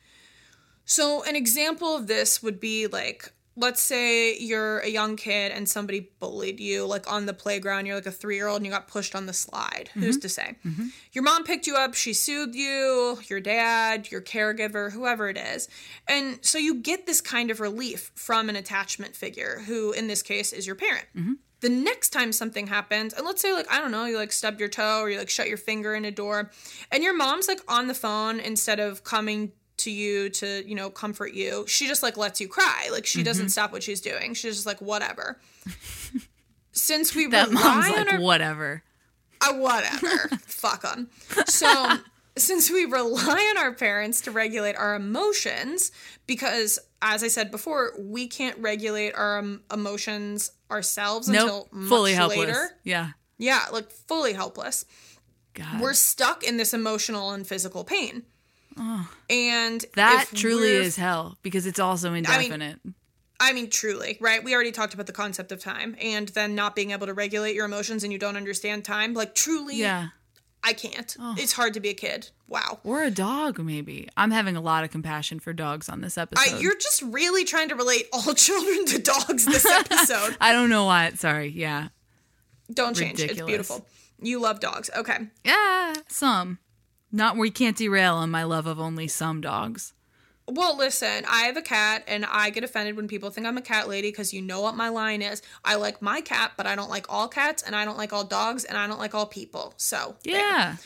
So, an example of this would be, like, let's say you're a young kid and somebody bullied you, like, on the playground. You're like a three-year-old and you got pushed on the slide. Mm-hmm. Who's to say? Mm-hmm. Your mom picked you up. She soothed you, your dad, your caregiver, whoever it is. And so you get this kind of relief from an attachment figure, who in this case is your parent. Mm-hmm. The next time something happens, and let's say, like, I don't know, you, like, stubbed your toe or you, like, shut your finger in a door, and your mom's, like, on the phone instead of coming to you to, you know, comfort you, she just, like, lets you cry. Like, she mm-hmm. doesn't stop what she's doing. She's just like, whatever. Since we that rely mom's on like, our, whatever. Uh, whatever. Fuck 'em. So, since we rely on our parents to regulate our emotions, because, as I said before, we can't regulate our um, emotions ourselves nope. until much fully helpless. later. Yeah. Yeah, like, fully helpless. God. We're stuck in this emotional and physical pain. Oh, and that if truly we're, is hell, because it's also indefinite. I mean, I mean, truly, right? We already talked about the concept of time, and then not being able to regulate your emotions and you don't understand time. Like, truly, yeah. I can't. Oh. It's hard to be a kid. Wow. Or a dog, maybe. I'm having a lot of compassion for dogs on this episode. I, you're just really trying to relate all children to dogs this episode. I don't know why. Sorry. Yeah. Don't change. Ridiculous. It's beautiful. You love dogs. Okay. Yeah, some. Not where you can't derail on my love of only some dogs. Well, listen, I have a cat, and I get offended when people think I'm a cat lady, because you know what my line is. I like my cat, but I don't like all cats, and I don't like all dogs, and I don't like all people. So, yeah. There.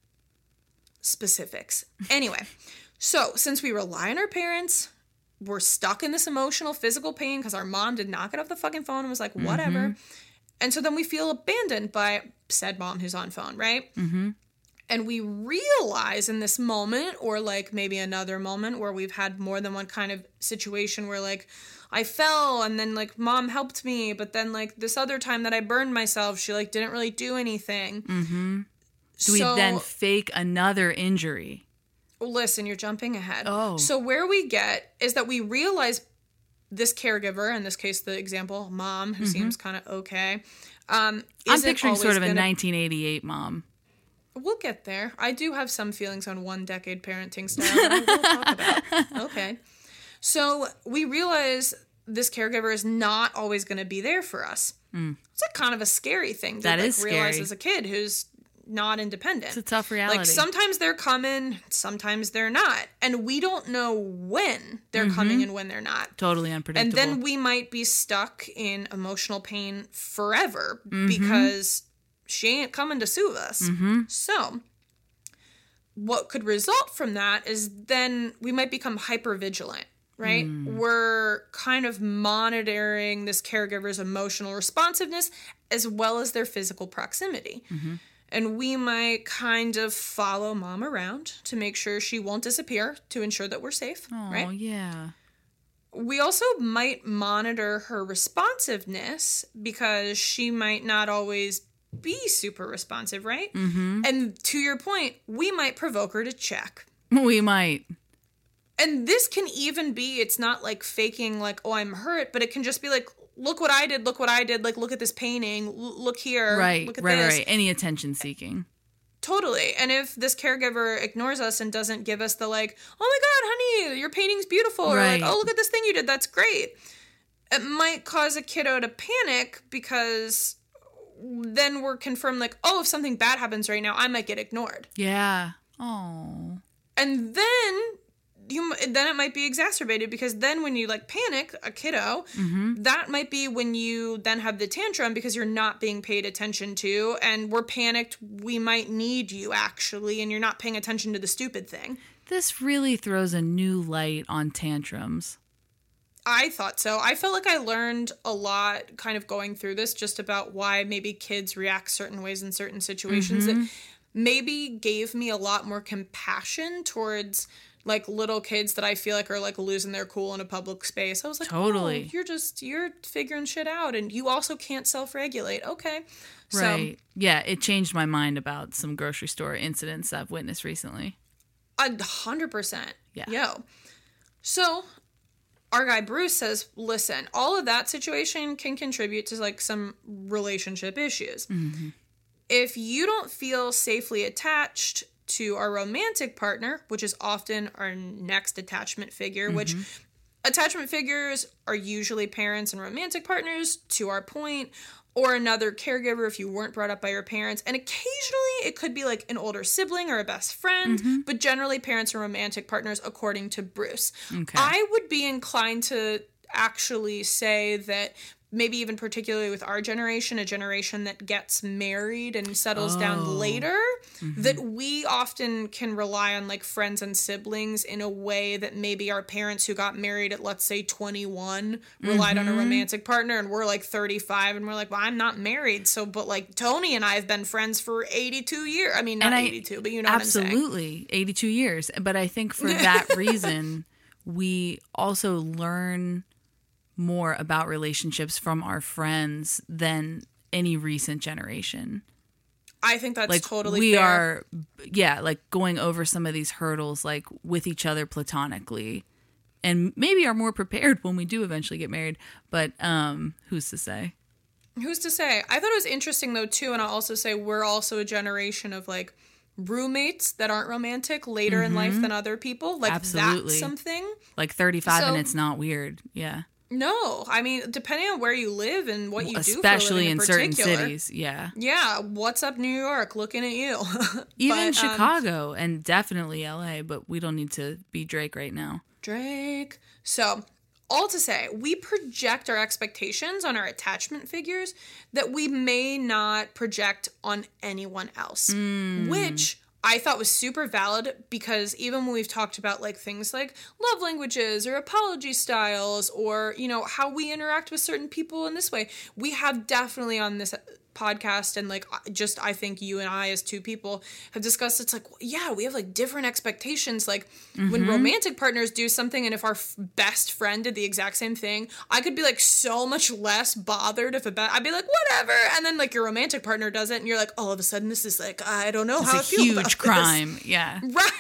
Specifics. Anyway, so since we rely on our parents, we're stuck in this emotional, physical pain because our mom did not get off the fucking phone and was like, whatever. Mm-hmm. And so then we feel abandoned by said mom who's on phone, right? Mm-hmm. And we realize in this moment, or like maybe another moment where we've had more than one kind of situation where, like, I fell and then, like, mom helped me, but then, like, this other time that I burned myself, she, like, didn't really do anything. Mm-hmm. Do so, we then fake another injury? Listen, you're jumping ahead. Oh. So where we get is that we realize this caregiver, in this case, the example, mom, who mm-hmm. seems kind of okay. Um, I'm picturing sort of gonna... a nineteen eighty-eight mom. We'll get there. I do have some feelings on one decade parenting style that we'll talk about. Okay. So we realize this caregiver is not always going to be there for us. Mm. It's like kind of a scary thing to that like, is realize scary. As a kid who's not independent. It's a tough reality. Like, sometimes they're coming, sometimes they're not. And we don't know when they're mm-hmm. coming and when they're not. Totally unpredictable. And then we might be stuck in emotional pain forever mm-hmm. because she ain't coming to soothe us. Mm-hmm. So what could result from that is then we might become hypervigilant, right? Mm. We're kind of monitoring this caregiver's emotional responsiveness as well as their physical proximity. Mm-hmm. And we might kind of follow mom around to make sure she won't disappear, to ensure that we're safe, oh, right? yeah. we also might monitor her responsiveness because she might not always be super responsive, right? Mm-hmm. And to your point, we might provoke her to check. We might. And this can even be, it's not like faking like, oh, I'm hurt, but it can just be like, look what I did, look what I did, like, look at this painting, L- look here, right, look at right, this. right, any attention seeking. Totally. And if this caregiver ignores us and doesn't give us the like, oh my God, honey, your painting's beautiful, or Right. like, oh, look at this thing you did, that's great, it might cause a kiddo to panic because then we're confirmed like, oh, if something bad happens right now, I might get ignored. Yeah. Oh. And then you then it might be exacerbated because then when you like panic a kiddo, mm-hmm. that might be when you then have the tantrum because you're not being paid attention to, and we're panicked we might need you actually, and you're not paying attention to the stupid thing. This really throws a new light on tantrums. I thought so. I felt like I learned a lot kind of going through this just about why maybe kids react certain ways in certain situations Mm-hmm. that maybe gave me a lot more compassion towards like little kids that I feel like are like losing their cool in a public space. I was like, Totally. oh, you're just, you're figuring shit out and you also can't self-regulate. Okay. Right. So, yeah, it changed my mind about some grocery store incidents I've witnessed recently. A hundred percent. Yeah. Yo. So our guy Bruce says, listen, all of that situation can contribute to like some relationship issues. Mm-hmm. If you don't feel safely attached to our romantic partner, which is often our next attachment figure, mm-hmm. which attachment figures are usually parents and romantic partners, to our point, or another caregiver if you weren't brought up by your parents. And occasionally it could be like an older sibling or a best friend, mm-hmm. but generally parents and romantic partners, according to Bruce. Okay. I would be inclined to actually say that maybe even particularly with our generation, a generation that gets married and settles oh. down later, mm-hmm. that we often can rely on like friends and siblings in a way that maybe our parents who got married at, let's say, twenty-one relied mm-hmm. on a romantic partner, and we're like thirty-five and we're like, well, I'm not married. So, but like Tony and I have been friends for eighty-two years. I mean, not I, eighty-two, but you know absolutely, what I'm saying. Absolutely, eighty-two years. But I think for that reason, we also learn more about relationships from our friends than any recent generation. I think that's like, totally we fair. are, yeah, like going over some of these hurdles like with each other platonically, and maybe are more prepared when we do eventually get married. But um, who's to say? Who's to say? I thought it was interesting though too, and I'll also say we're also a generation of like roommates that aren't romantic later mm-hmm. in life than other people. Like Absolutely. That's something. Like thirty-five so, and it's not weird. Yeah. No, I mean, depending on where you live and what you Especially do, especially in, in certain cities, yeah, yeah. What's up, New York? Looking at you. Even but, Chicago um, and definitely L A, but we don't need to be Drake right now. Drake. So, all to say, we project our expectations on our attachment figures that we may not project on anyone else, mm. which I thought was super valid, because even when we've talked about like things like love languages or apology styles, or, you know, how we interact with certain people in this way, we have definitely on this podcast, and like just I think you and I as two people have discussed, it's like, yeah, we have like different expectations. Like mm-hmm. when romantic partners do something, and if our f- best friend did the exact same thing, I could be like so much less bothered if a be- I'd be like, whatever, and then like your romantic partner does it and you're like, all of a sudden this is like, I don't know it's how a I feel huge about crime this. Yeah,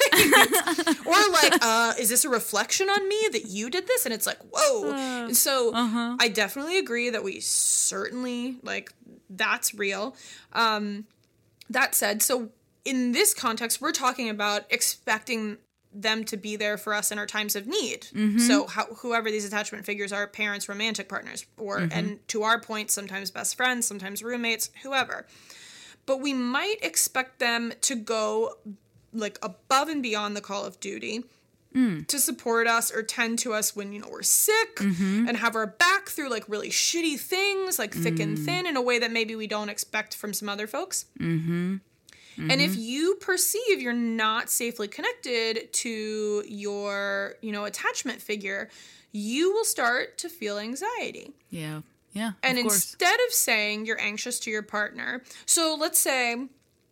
right. Or like, uh is this a reflection on me that you did this? And it's like, whoa. Uh, so uh-huh. I definitely agree that we certainly like that's real. Um, that said, so in this context, we're talking about expecting them to be there for us in our times of need. Mm-hmm. So how, whoever these attachment figures are, parents, romantic partners, or, mm-hmm. and to our point, sometimes best friends, sometimes roommates, whoever. But we might expect them to go like above and beyond the call of duty, Mm. to support us or tend to us when, you know, we're sick, mm-hmm. and have our back through like really shitty things, like thick mm. and thin, in a way that maybe we don't expect from some other folks. Mm-hmm. Mm-hmm. And if you perceive you're not safely connected to your, you know, attachment figure, you will start to feel anxiety. Yeah. Yeah. And of instead of saying you're anxious to your partner, so let's say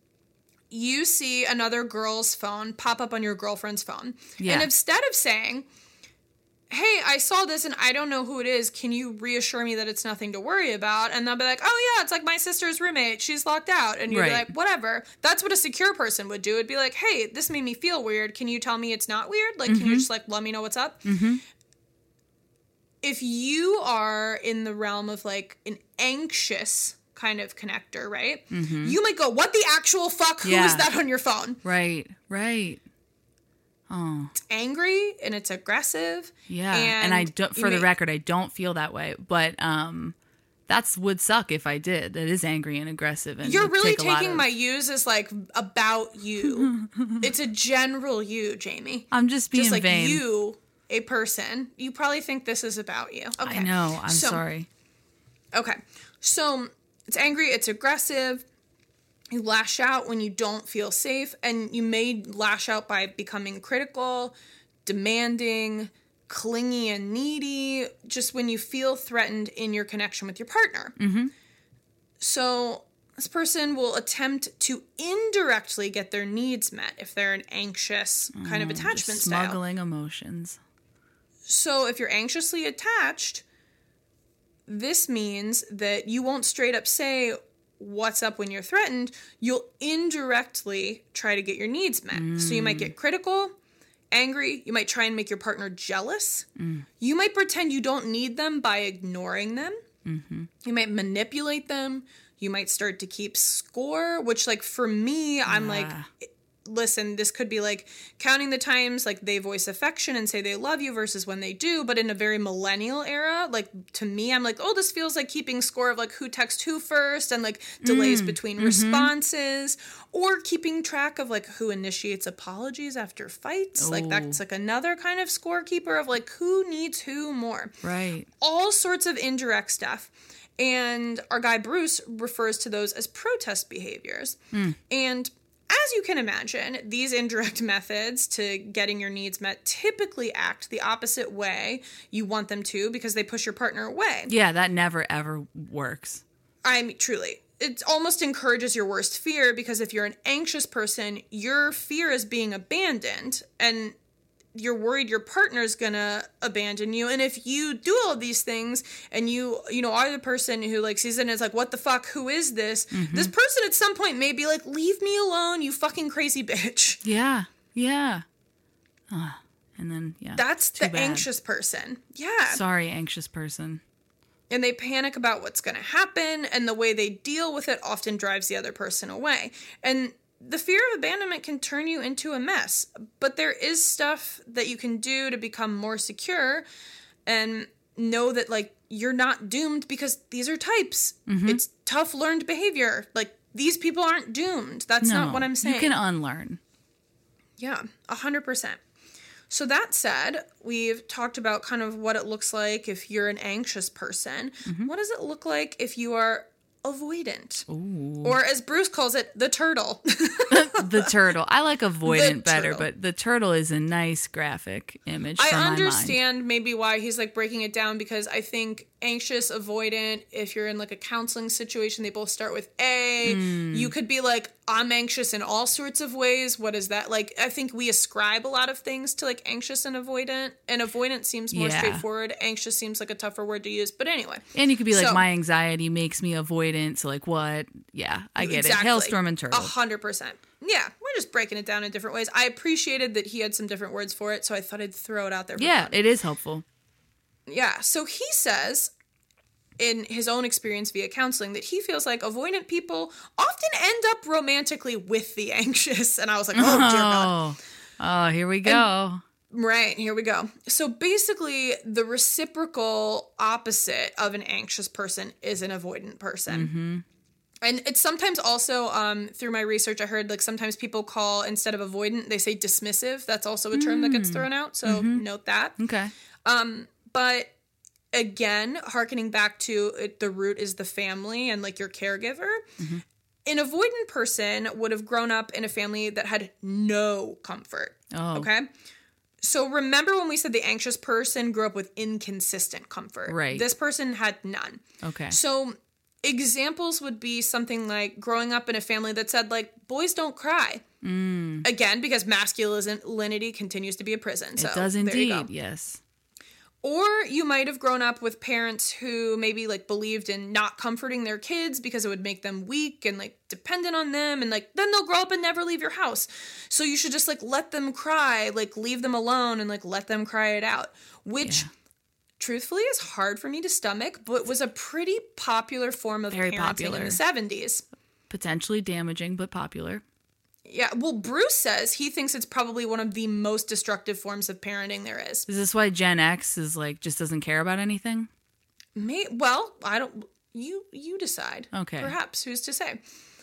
you see another girl's phone pop up on your girlfriend's phone. Yeah. And instead of saying, hey, I saw this and I don't know who it is. Can you reassure me that it's nothing to worry about? And they'll be like, oh yeah, it's like my sister's roommate. She's locked out. And you'd Right. be like, whatever. That's what a secure person would do. It'd be like, hey, this made me feel weird. Can you tell me it's not weird? Like, can you just like let me know what's up? Mm-hmm. If you are in the realm of like an anxious kind of connector, right? Mm-hmm. You might go, what the actual fuck? Who Yeah. is that on your phone? Right, right. Oh, It's angry and it's aggressive. yeah. And, I don't, you for the may- record, I don't feel that way. But um, that's would suck if I did. It is angry and aggressive, and You're would really take a lot taking of- my yous as like about you. It's a general you, Jamie. I'm just being Just like vain. you, a person. You probably think this is about you. Okay. I know. I'm So- sorry. Okay. So it's angry, it's aggressive. You lash out when you don't feel safe, and you may lash out by becoming critical, demanding, clingy and needy, just when you feel threatened in your connection with your partner. Mm-hmm. So this person will attempt to indirectly get their needs met if they're an anxious kind of Mm, just attachment style. smuggling emotions. So if you're anxiously attached, this means that you won't straight up say what's up when you're threatened. You'll indirectly try to get your needs met. Mm. So you might get critical, angry. You might try and make your partner jealous. Mm. You might pretend you don't need them by ignoring them. Mm-hmm. You might manipulate them. You might start to keep score, which like for me, I'm like... listen, this could be like counting the times like they voice affection and say they love you versus when they do, but in a very millennial era, like to me, I'm like, oh, this feels like keeping score of like who texts who first and like delays Mm, between mm-hmm. responses, or keeping track of like who initiates apologies after fights. Like that's like another kind of scorekeeper of like who needs who more. Right. All sorts of indirect stuff. And our guy Bruce refers to those as protest behaviors. Mm. And as you can imagine, these indirect methods to getting your needs met typically act the opposite way you want them to because they push your partner away. Yeah, that never ever works. I mean, truly. It almost encourages your worst fear because if you're an anxious person, your fear is being abandoned and you're worried your partner's gonna abandon you. And if you do all of these things and you, you know, are the person who like sees it and is like, what the fuck, who is this? Mm-hmm. This person at some point may be like, leave me alone, you fucking crazy bitch. Yeah, yeah. Uh, and then, yeah. That's the bad. anxious person. Yeah. Sorry, anxious person. And they panic about what's gonna happen, and the way they deal with it often drives the other person away. And the fear of abandonment can turn you into a mess, but there is stuff that you can do to become more secure and know that, like, you're not doomed because these are types. Mm-hmm. It's tough learned behavior. Like, these people aren't doomed. That's no, not what I'm saying. You can unlearn. Yeah, one hundred percent. So that said, we've talked about kind of what it looks like if you're an anxious person. Mm-hmm. What does it look like if you are avoidant? Ooh. Or as Bruce calls it, the turtle. The turtle. I like avoidant The better, turtle. but the turtle is a nice graphic image for I my understand mind. maybe why he's like breaking it down, because I think anxious, avoidant, if you're in like a counseling situation, they both start with A. Mm. You could be like, I'm anxious in all sorts of ways. What is that? Like, I think we ascribe a lot of things to like anxious and avoidant, and avoidant seems more Yeah. straightforward. Anxious seems like a tougher word to use, but anyway. And you could be like, So- my anxiety makes me avoidant. So like, what? Yeah, I get Exactly. it. Hailstorm and turtle. A hundred percent. Yeah, we're just breaking it down in different ways. I appreciated that he had some different words for it, so I thought I'd throw it out there for Yeah, fun. it is helpful. Yeah, so he says in his own experience via counseling that he feels like avoidant people often end up romantically with the anxious. And I was like, oh, dear God. Oh, oh here we go. Right, here we go. So basically, the reciprocal opposite of an anxious person is an avoidant person. Mm-hmm. And it's sometimes also, um, through my research, I heard like sometimes people call, instead of avoidant, they say dismissive. That's also a term mm. that gets thrown out. So mm-hmm. note that. Okay. Um, but again, hearkening back to it, the root is the family and like your caregiver. Mm-hmm. An avoidant person would have grown up in a family that had no comfort. Oh. Okay. So remember when we said the anxious person grew up with inconsistent comfort. Right. This person had none. Okay. So examples would be something like growing up in a family that said, like, boys don't cry. Mm. Again, because masculinity continues to be a prison. So it does there you indeed, go. yes. Or you might have grown up with parents who maybe like believed in not comforting their kids because it would make them weak and like dependent on them. And like, then they'll grow up and never leave your house. So you should just like let them cry, like leave them alone and like let them cry it out, which Yeah. truthfully is hard for me to stomach, but was a pretty popular form of Very parenting popular. in the seventies. Potentially damaging, but popular. Yeah, well, Bruce says he thinks it's probably one of the most destructive forms of parenting there is. Is this why Gen X is like just doesn't care about anything? May, well, I don't. You you decide. Okay. Perhaps, who's to say?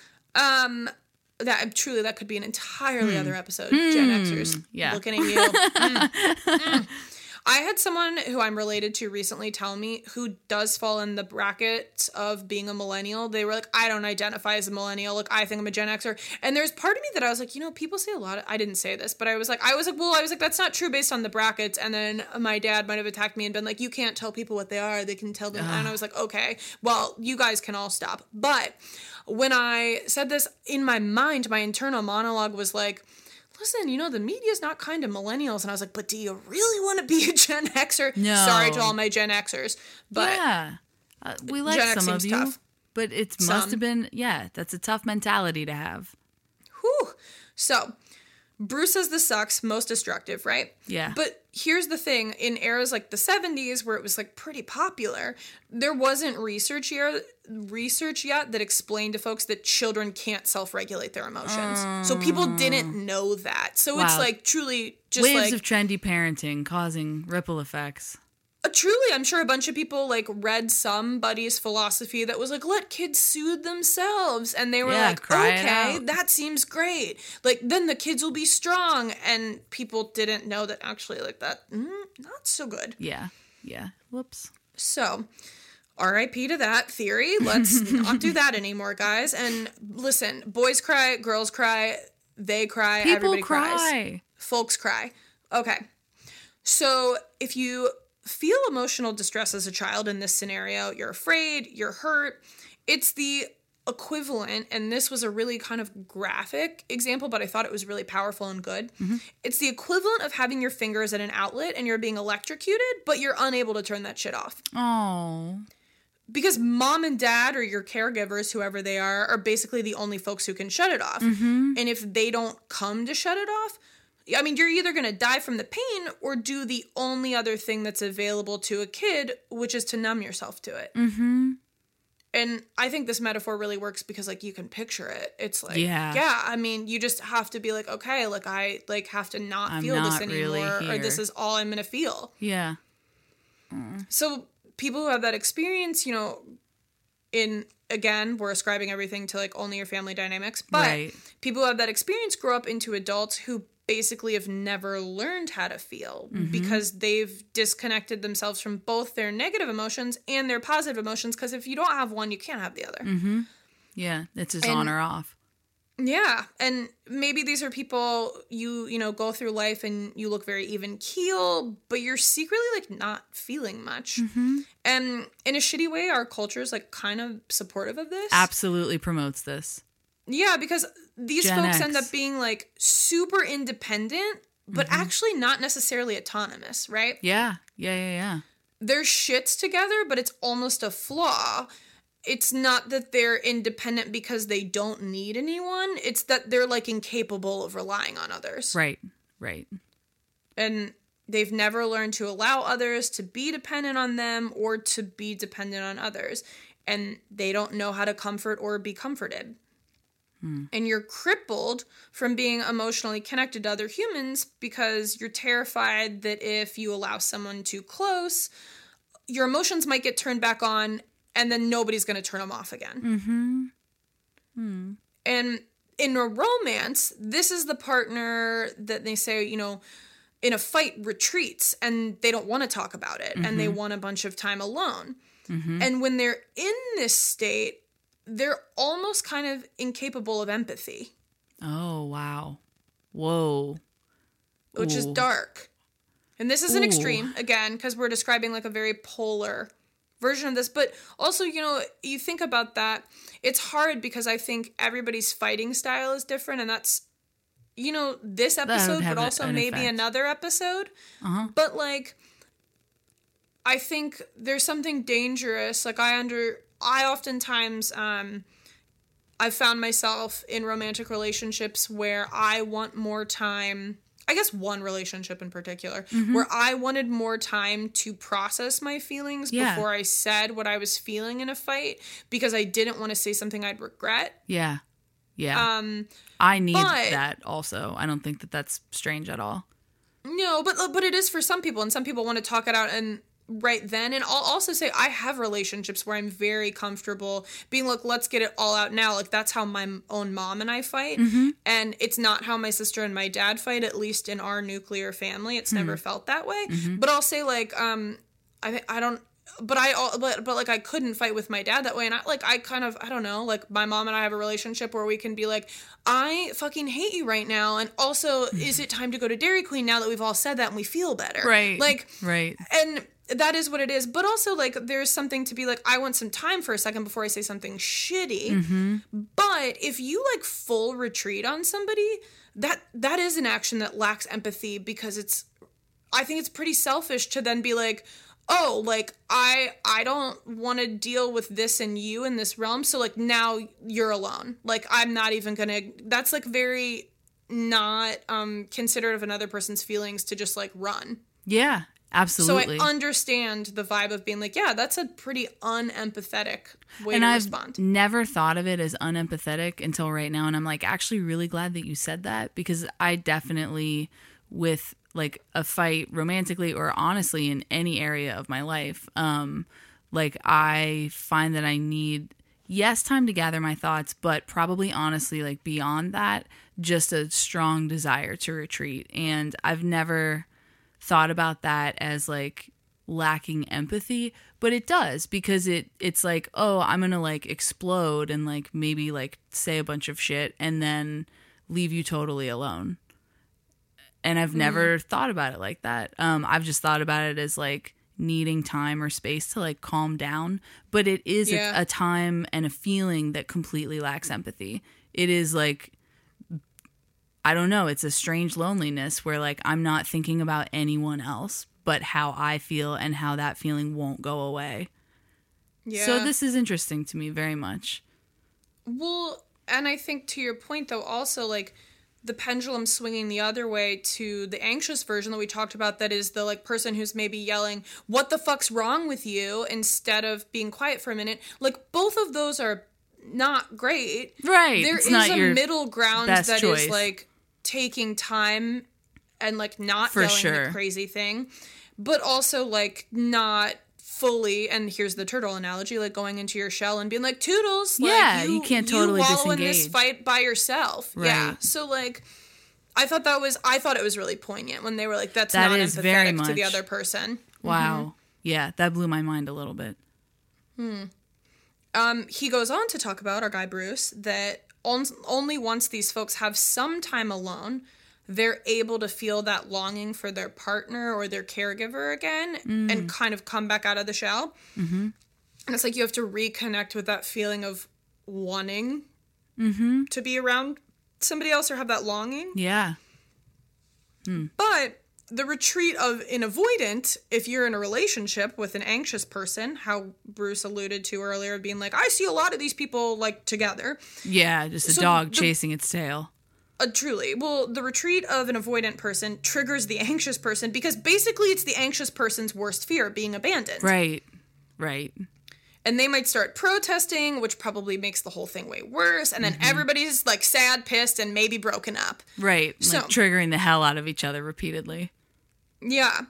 Um, that truly that could be an entirely other episode. Gen Xers, yeah. looking at you. Mm. Mm. I had someone who I'm related to recently tell me who does fall in the bracket of being a millennial. They were like, I don't identify as a millennial. Like, I think I'm a Gen Xer. And there's part of me that I was like, you know, people say a lot of, I didn't say this, but I was like, I was like, well, I was like, that's not true based on the brackets. And then my dad might have attacked me and been like, you can't tell people what they are. They can tell them. And I was like, okay, well, you guys can all stop. But when I said this in my mind, my internal monologue was like, listen, you know, the media's not kind to millennials. And I was like, but do you really want to be a Gen Xer? No. Sorry to all my Gen Xers. But yeah. Uh, we like Gen X some of seems you. tough. But it must Some. have been, yeah, that's a tough mentality to have. whew. So Bruce says this sucks, most destructive, right? Yeah. But here's the thing, in eras like the seventies where it was like pretty popular, there wasn't research yet, research yet that explained to folks that children can't self-regulate their emotions. So people didn't know that. So it's Wow. like truly just Waves like of trendy parenting causing ripple effects. Uh, truly, I'm sure a bunch of people like read somebody's philosophy that was like, let kids soothe themselves. And they were Yeah, like, cry it okay, out. that seems great. Like, then the kids will be strong. And people didn't know that actually, like, that, mm, not so good. Yeah. Yeah. Whoops. So, R I P to that theory. Let's not do that anymore, guys. And listen, boys cry, girls cry, they cry, People everybody cry. cries. Folks cry. Okay. So, if you feel emotional distress as a child in this scenario, you're afraid, you're hurt, it's the equivalent, and this was a really kind of graphic example, but I thought it was really powerful and good. Mm-hmm. It's the equivalent of having your fingers at an outlet and you're being electrocuted, but you're unable to turn that shit off. Oh. Because mom and dad or your caregivers, whoever they are, are basically the only folks who can shut it off. Mm-hmm. And if they don't come to shut it off, I mean, you're either going to die from the pain or do the only other thing that's available to a kid, which is to numb yourself to it. Mm-hmm. And I think this metaphor really works because, like, you can picture it. It's like, Yeah. yeah, I mean, you just have to be like, okay, like, I, like, have to not I'm feel this not really anymore, or here. this is all I'm going to feel. Yeah. So people who have that experience, you know, in, again, we're ascribing everything to, like, only your family dynamics, but Right. people who have that experience grow up into adults who basically have never learned how to feel Mm-hmm. because they've disconnected themselves from both their negative emotions and their positive emotions, because if you don't have one, you can't have the other. Mm-hmm. Yeah. It's just And- on or off. Yeah, and maybe these are people you, you know, go through life and you look very even keel, but you're secretly, like, not feeling much. Mm-hmm. And in a shitty way, our culture is, like, kind of supportive of this. Absolutely promotes this. Yeah, because these Gen folks X. end up being, like, super independent, but Mm-hmm. actually not necessarily autonomous, right? Yeah. Yeah. Yeah. Yeah. They're shits together, but it's almost a flaw. It's not that they're independent because they don't need anyone. It's that they're, like, incapable of relying on others. Right. Right. And they've never learned to allow others to be dependent on them or to be dependent on others. And they don't know how to comfort or be comforted. And you're crippled from being emotionally connected to other humans because you're terrified that if you allow someone too close, your emotions might get turned back on and then nobody's going to turn them off again. Mm-hmm. And in a romance, this is the partner that they say, you know, in a fight retreats and they don't want to talk about it and they want a bunch of time alone. Mm-hmm. And when they're in this state, they're almost kind of incapable of empathy, Oh, wow. Whoa. which is Ooh. dark. And this is an Ooh. extreme, again, because we're describing like a very polar version of this. But also, you know, you think about that, it's hard because I think everybody's fighting style is different. And that's, you know, this would episode, have but a- also an maybe effect. another episode. Uh-huh. But like, I think there's something dangerous. Like I under, I oftentimes, um, I've found myself in romantic relationships where I want more time. I guess one relationship in particular, mm-hmm. where I wanted more time to process my feelings yeah. before I said what I was feeling in a fight, because I didn't want to say something I'd regret. Yeah. Yeah. Um, I need but, that also. I don't think that that's strange at all. No, but but it is for some people, and some people want to talk it out and right then. And I'll also say I have relationships where I'm very comfortable being like, let's get it all out now. Like that's how my own mom and I fight. Mm-hmm. And it's not how my sister and my dad fight, at least in our nuclear family. It's mm-hmm. never felt that way. Mm-hmm. But I'll say like, um, I I don't, but I, but, but like I couldn't fight with my dad that way. And I like, I kind of, I don't know, like my mom and I have a relationship where we can be like, I fucking hate you right now. And also, is it time to go to Dairy Queen now that we've all said that and we feel better? Right. Like, right. And that is what it is. But also, like, there's something to be like, I want some time for a second before I say something shitty. Mm-hmm. But if you, like, full retreat on somebody, that that is an action that lacks empathy, because it's, I think it's pretty selfish to then be like, oh, like, I I don't want to deal with this and you in this realm, so, like, now you're alone. Like, I'm not even gonna, that's, like, very not um considerate of another person's feelings to just, like, run. Yeah. Absolutely. So I understand the vibe of being like, yeah, that's a pretty unempathetic way and to I've respond. Never thought of it as unempathetic until right now. And I'm like, actually really glad that you said that, because I definitely, with like a fight romantically or honestly in any area of my life, um, like I find that I need, yes, time to gather my thoughts, but probably honestly, like beyond that, just a strong desire to retreat. And I've never thought about that as like lacking empathy, but it does, because it it's like, oh, I'm gonna like explode and like maybe like say a bunch of shit and then leave you totally alone. And I've mm. never thought about it like that. Um, I've just thought about it as like needing time or space to like calm down, but it is yeah. a, a time and a feeling that completely lacks empathy. It is like, I don't know, it's a strange loneliness where like I'm not thinking about anyone else but how I feel, and how that feeling won't go away. Yeah. So this is interesting to me very much. Well, and I think to your point though, also like the pendulum swinging the other way to the anxious version that we talked about, that is the like person who's maybe yelling, what the fuck's wrong with you, instead of being quiet for a minute. Like both of those are not great. Right. There it's is not a your middle ground best that choice. is like taking time and like not For yelling sure. the crazy thing, but also like not fully, and here's the turtle analogy, like going into your shell and being like, toodles, like, yeah, you, you can't totally you wallow disengage in this fight by yourself. Right. Yeah. So like I thought that was I thought it was really poignant when they were like, that's That not is very empathetic to the much. other person. Wow. Mm-hmm. Yeah, that blew my mind a little bit. Hmm. Um, he goes on to talk about, our guy Bruce, that on, only once these folks have some time alone, they're able to feel that longing for their partner or their caregiver again, mm. and kind of come back out of the shell. Mm-hmm. And it's like you have to reconnect with that feeling of wanting mm-hmm. to be around somebody else or have that longing. Yeah. Hmm. But the retreat of an avoidant, if you're in a relationship with an anxious person, how Bruce alluded to earlier, being like, I see a lot of these people like together. Yeah, just a So dog the- chasing its tail. Uh, truly. Well, the retreat of an avoidant person triggers the anxious person, because basically it's the anxious person's worst fear, being abandoned. Right. Right. And they might start protesting, which probably makes the whole thing way worse. And then Mm-hmm. everybody's like sad, pissed, and maybe broken up. Right. So- Like triggering the hell out of each other repeatedly. Yeah.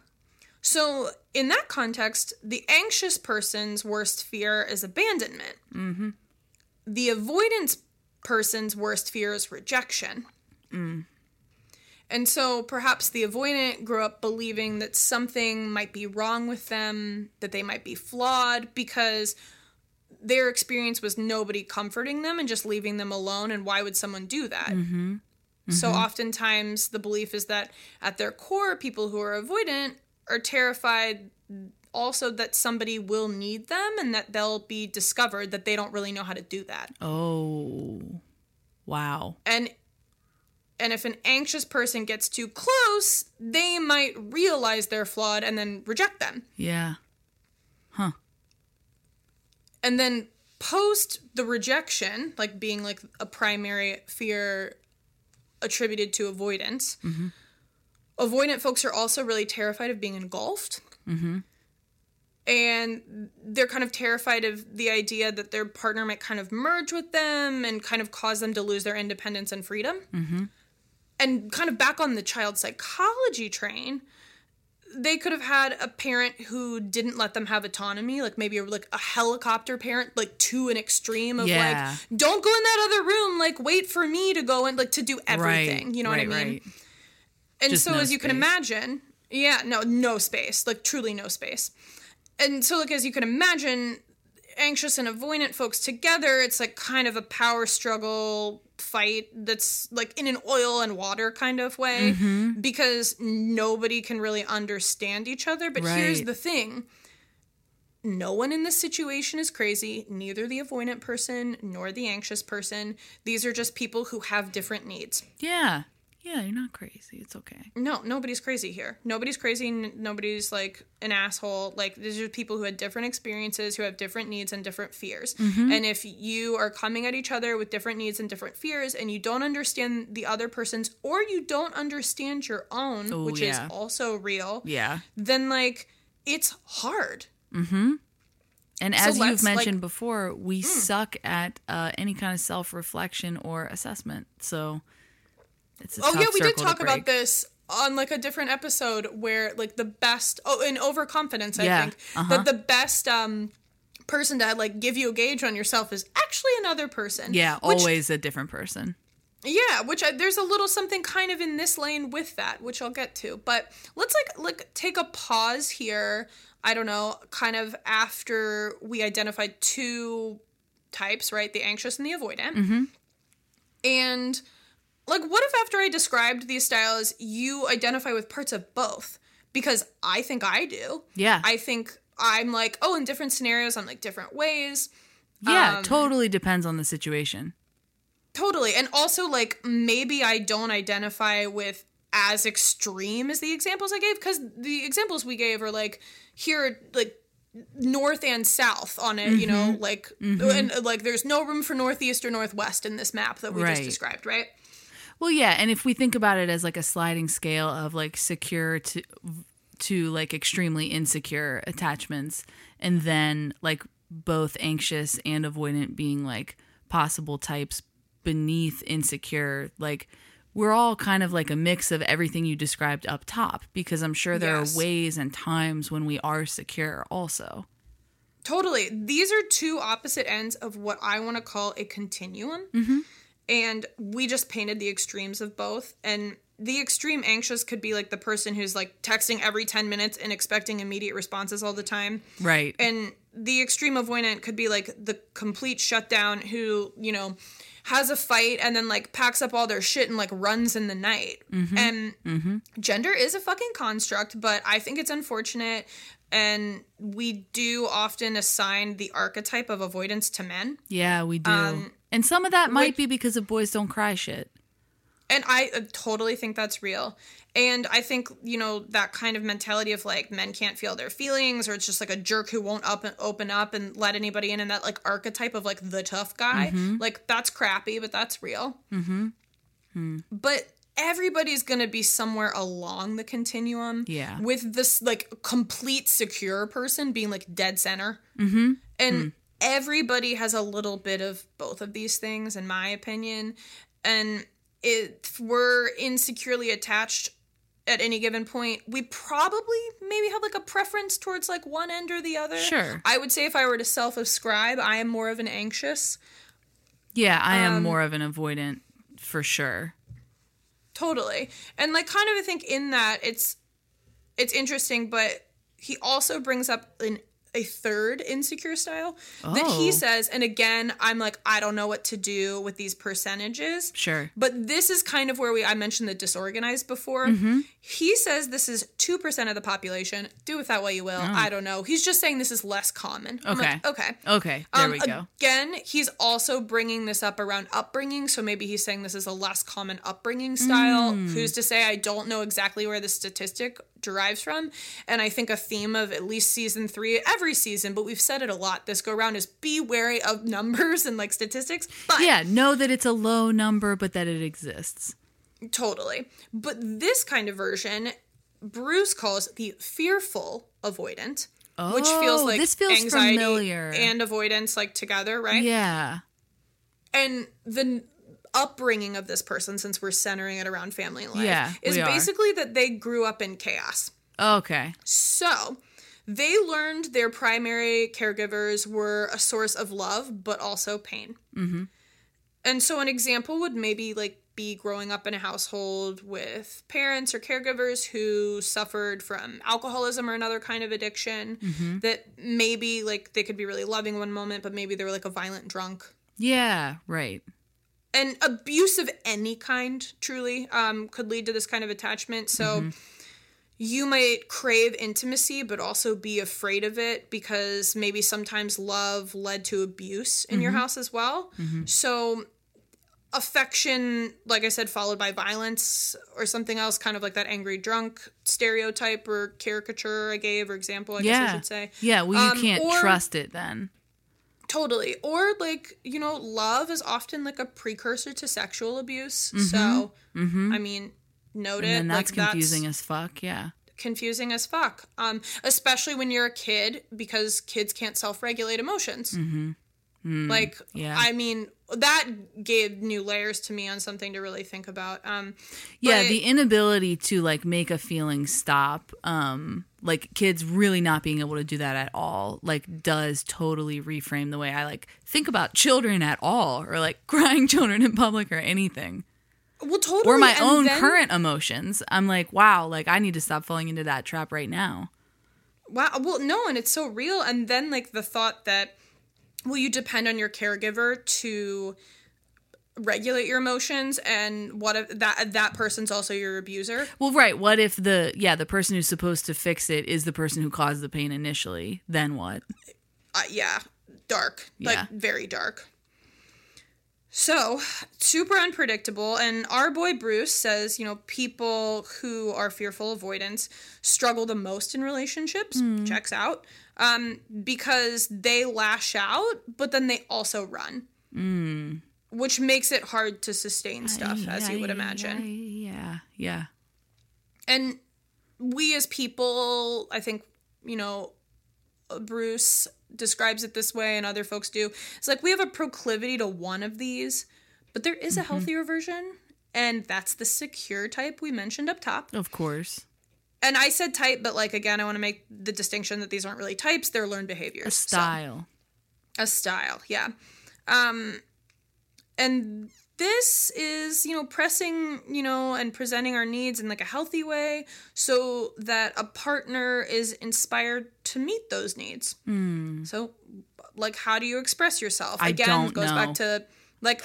So in that context, the anxious person's worst fear is abandonment. Mm-hmm. The avoidance person's worst fear is rejection. Mm. And so perhaps the avoidant grew up believing that something might be wrong with them, that they might be flawed, because their experience was nobody comforting them and just leaving them alone. And why would someone do that? Mm-hmm. Mm-hmm. So oftentimes the belief is that at their core, people who are avoidant are terrified also that somebody will need them and that they'll be discovered that they don't really know how to do that. Oh, wow. And and if an anxious person gets too close, they might realize they're flawed and then reject them. Yeah. Huh. And then post the rejection, like being like a primary fear attributed to avoidance, mm-hmm. avoidant folks are also really terrified of being engulfed. Mm-hmm. And they're kind of terrified of the idea that their partner might kind of merge with them and kind of cause them to lose their independence and freedom. Mm-hmm. And kind of back on the child psychology train, they could have had a parent who didn't let them have autonomy, like maybe like a helicopter parent, like to an extreme of yeah. like, don't go in that other room, like wait for me to go and like to do everything. Right, you know right, what I mean? Right. And Just so no as you space. can imagine, yeah, no, no space, like truly no space. And so like as you can imagine, anxious and avoidant folks together, it's like kind of a power struggle fight that's like in an oil and water kind of way mm-hmm. because nobody can really understand each other. But right. here's the thing. No one in this situation is crazy, neither the avoidant person nor the anxious person. These are just people who have different needs. Yeah. Yeah, you're not crazy. It's okay. No, nobody's crazy here. Nobody's crazy. N- nobody's like an asshole. Like, these are people who had different experiences, who have different needs and different fears. Mm-hmm. And if you are coming at each other with different needs and different fears and you don't understand the other person's or you don't understand your own, Ooh, which yeah. is also real, yeah, then, like, it's hard. Mm-hmm. And So as you've let's, mentioned like- before, we mm. suck at uh, any kind of self-reflection or assessment. So... It's a oh tough yeah, we did circle talk to break. about this on like a different episode where like the best oh in overconfidence I Yeah, think uh-huh. that the best um person to like give you a gauge on yourself is actually another person. Yeah, which, always a different person. Yeah, which I, there's a little something kind of in this lane with that, which I'll get to. But let's like like take a pause here. I don't know, kind of after we identified two types, right? The anxious and the avoidant. Mm-hmm. And like, what if after I described these styles, you identify with parts of both? Because I think I do. Yeah. I think I'm like, oh, in different scenarios, I'm like different ways. Yeah, Um, totally depends on the situation. Totally. And also, like, maybe I don't identify with as extreme as the examples I gave, because the examples we gave are like, here, like, north and south on it, mm-hmm. you know, like, mm-hmm. and like, there's no room for northeast or northwest in this map that we right. just described, right? Well, yeah, and if we think about it as like a sliding scale of like secure to to like extremely insecure attachments, and then like both anxious and avoidant being like possible types beneath insecure, like we're all kind of like a mix of everything you described up top, because I'm sure there Yes. are ways and times when we are secure also. Totally. These are two opposite ends of what I want to call a continuum. Mm-hmm. And we just painted the extremes of both. And the extreme anxious could be like the person who's like texting every ten minutes and expecting immediate responses all the time. Right. And the extreme avoidant could be like the complete shutdown who, you know, has a fight and then like packs up all their shit and like runs in the night. Mm-hmm. And mm-hmm. gender is a fucking construct, but I think it's unfortunate. And we do often assign the archetype of avoidance to men. Yeah, we do. Um, and some of that might which- be because of boys don't cry shit. And I uh, totally think that's real. And I think, you know, that kind of mentality of like men can't feel their feelings, or it's just like a jerk who won't up and open up and let anybody in, and that like archetype of like the tough guy, Mm-hmm. like that's crappy, but that's real. Mm-hmm. Hmm. But everybody's going to be somewhere along the continuum. Yeah. With this like complete secure person being like dead center. Mm-hmm. And Mm. everybody has a little bit of both of these things, in my opinion. And if we're insecurely attached at any given point, we probably maybe have like a preference towards like one end or the other. Sure. I would say if I were to self-ascribe, I am more of an anxious. Yeah, I am Um, more of an avoidant for sure. Totally. And like kind of I think in that it's it's interesting, but he also brings up an a third insecure style that he Oh. says, and again, I'm like, I don't know what to do with these percentages. Sure. But this is kind of where we I mentioned the disorganized before. Mm-hmm. He says this is two percent of the population. Do with that what you will. I don't know. He's just saying this is less common. I'm Okay. like, okay. Okay, there Um, we go. Again, he's also bringing this up around upbringing, so maybe he's saying this is a less common upbringing style. Mm. Who's to say? I don't know exactly where the statistic derives from. And I think a theme of at least season three, every season, but we've said it a lot this go around, is be wary of numbers and like statistics. But Yeah, know that it's a low number, but that it exists. totally. But this kind of version, Bruce calls the fearful avoidant, Oh, which feels like this feels anxiety familiar. and avoidance like together, right? Yeah. And the upbringing of this person, since we're centering it around family and life, Yeah, is we are. basically that they grew up in chaos. Okay. So they learned their primary caregivers were a source of love, but also pain. Mm-hmm. And so an example would maybe like be growing up in a household with parents or caregivers who suffered from alcoholism or another kind of addiction, Mm-hmm. that maybe like they could be really loving one moment, but maybe they were like a violent drunk. Yeah, right. And abuse of any kind, truly, um, could lead to this kind of attachment. So Mm-hmm. you might crave intimacy, but also be afraid of it because maybe sometimes love led to abuse in Mm-hmm. your house as well. So affection, like I said, followed by violence or something else, kind of like that angry drunk stereotype or caricature I gave, or example, I guess I Yeah. should say. Yeah, well, you Um, can't or- trust it then. Totally. Or like, you know, love is often like a precursor to sexual abuse. So, I mean, note Mm-hmm. And it. then that's like, confusing as fuck, yeah. confusing as fuck. Um, especially when you're a kid, because kids can't self-regulate emotions. Mm-hmm. Mm, like, yeah. I mean, that gave new layers to me on something to really think about. Um, Yeah, but- the inability to like make a feeling stop, um, like kids really not being able to do that at all, like does totally reframe the way I like think about children at all, or like crying children in public or anything. well, totally. Or my and own then- current emotions. I'm like, wow, like I need to stop falling into that trap right now. Wow. Well, no, and it's so real. And then like the thought that, will you depend on your caregiver to regulate your emotions, and what if that that person's also your abuser? Well, right. What if the, yeah, the person who's supposed to fix it is the person who caused the pain initially? Then what? Uh, yeah, dark. Yeah. Like very dark. So, super unpredictable. And our boy Bruce says, you know, people who are fearful avoidance struggle the most in relationships. Checks out. Um, because they lash out, but then they also run. Mm. Which makes it hard to sustain stuff, as you would imagine. Yeah, yeah. And we as people, I think, you know, Bruce describes it this way and other folks do. It's like we have a proclivity to one of these, but there is a Mm-hmm. healthier version, and that's the secure type we mentioned up top. Of course. And I said type, but like, again, I want to make the distinction that these aren't really types, they're learned behaviors. A So- style. a style, yeah. Um, and this is, you know, pressing, you know, and presenting our needs in like a healthy way so that a partner is inspired to meet those needs. Mm. So, like, how do you express yourself? I Again, don't it goes know. back to like.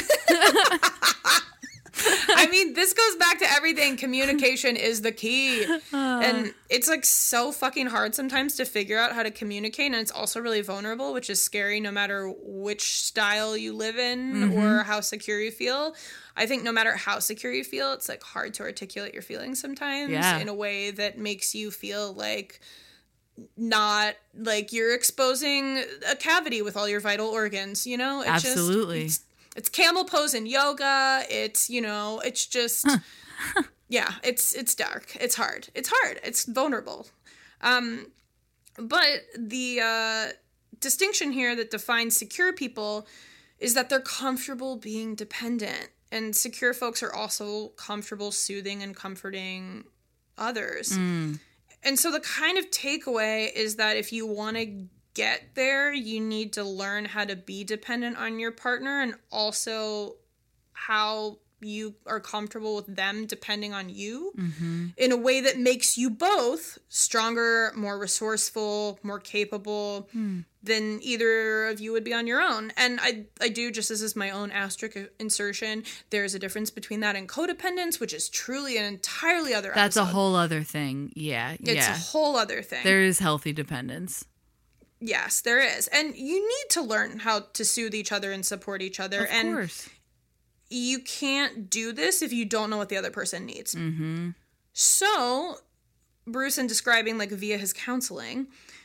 I mean, this goes back to everything. Communication is the key. And it's like so fucking hard sometimes to figure out how to communicate. And it's also really vulnerable, which is scary no matter which style you live in Mm-hmm. or how secure you feel. I think no matter how secure you feel, it's like hard to articulate your feelings sometimes Yeah. in a way that makes you feel like not like you're exposing a cavity with all your vital organs, you know? It just- Absolutely. it's, it's camel pose in yoga. It's, you know, it's just, yeah, it's, it's dark. It's hard. It's hard. It's vulnerable. Um, but the uh, distinction here that defines secure people is that they're comfortable being dependent. And secure folks are also comfortable soothing and comforting others. Mm. And so the kind of takeaway is that if you want to get there, you need to learn how to be dependent on your partner, and also how you are comfortable with them depending on you Mm-hmm. in a way that makes you both stronger, more resourceful, more capable Hmm. than either of you would be on your own. And I I do, just as is my own asterisk insertion, there's a difference between that and codependence, which is truly an entirely other That's a episode. whole other thing. Yeah, It's yeah. a whole other thing. There is healthy dependence. Yes, there is. And you need to learn how to soothe each other and support each other. Of and course. you can't do this if you don't know what the other person needs. Mm-hmm. So, Bruce, in describing like via his counseling,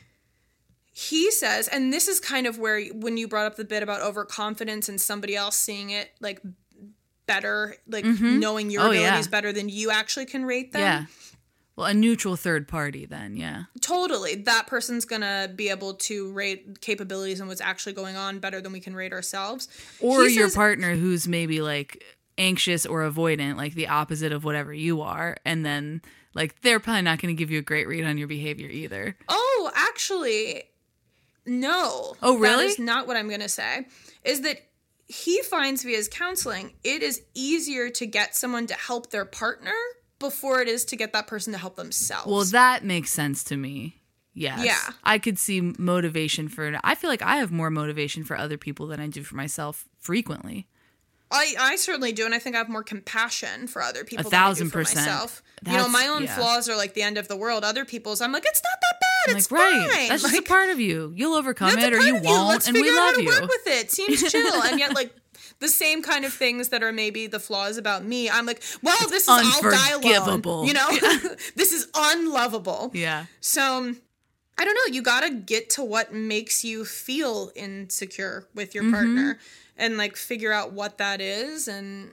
he says, and this is kind of where when you brought up the bit about overconfidence and somebody else seeing it like better, like mm-hmm. knowing your oh, abilities yeah. better than you actually can rate them. Yeah. Well, a neutral third party then, yeah. Totally. That person's going to be able to rate capabilities and what's actually going on better than we can rate ourselves. Or He your says, partner who's maybe like anxious or avoidant, like the opposite of whatever you are. And then like they're probably not going to give you a great read on your behavior either. Oh, actually, no. Oh, really? That is not what I'm going to say. Is that he finds via his counseling, it is easier to get someone to help their partner before it is to get that person to help themselves. Well, that makes sense to me. Yes. Yeah. I could see motivation for it. I feel like I have more motivation for other people than I do for myself frequently. I, I certainly do, and I think I have more compassion for other people A thousand than I do for percent. myself. That's, you know, my own yeah. flaws are like the end of the world. Other people's, I'm like, it's not that bad. I'm It's like, right. fine. That's like, just a part of you. You'll overcome that's a it or part you of won't, Let's and we figure out love how to you. work with it. Seems chill, and yet like the same kind of things that are maybe the flaws about me. I'm like, well, this is all dialogue. Unforgivable. You know, Yeah. this is unlovable. Yeah. So I don't know. You got to get to what makes you feel insecure with your Mm-hmm. partner, and like figure out what that is and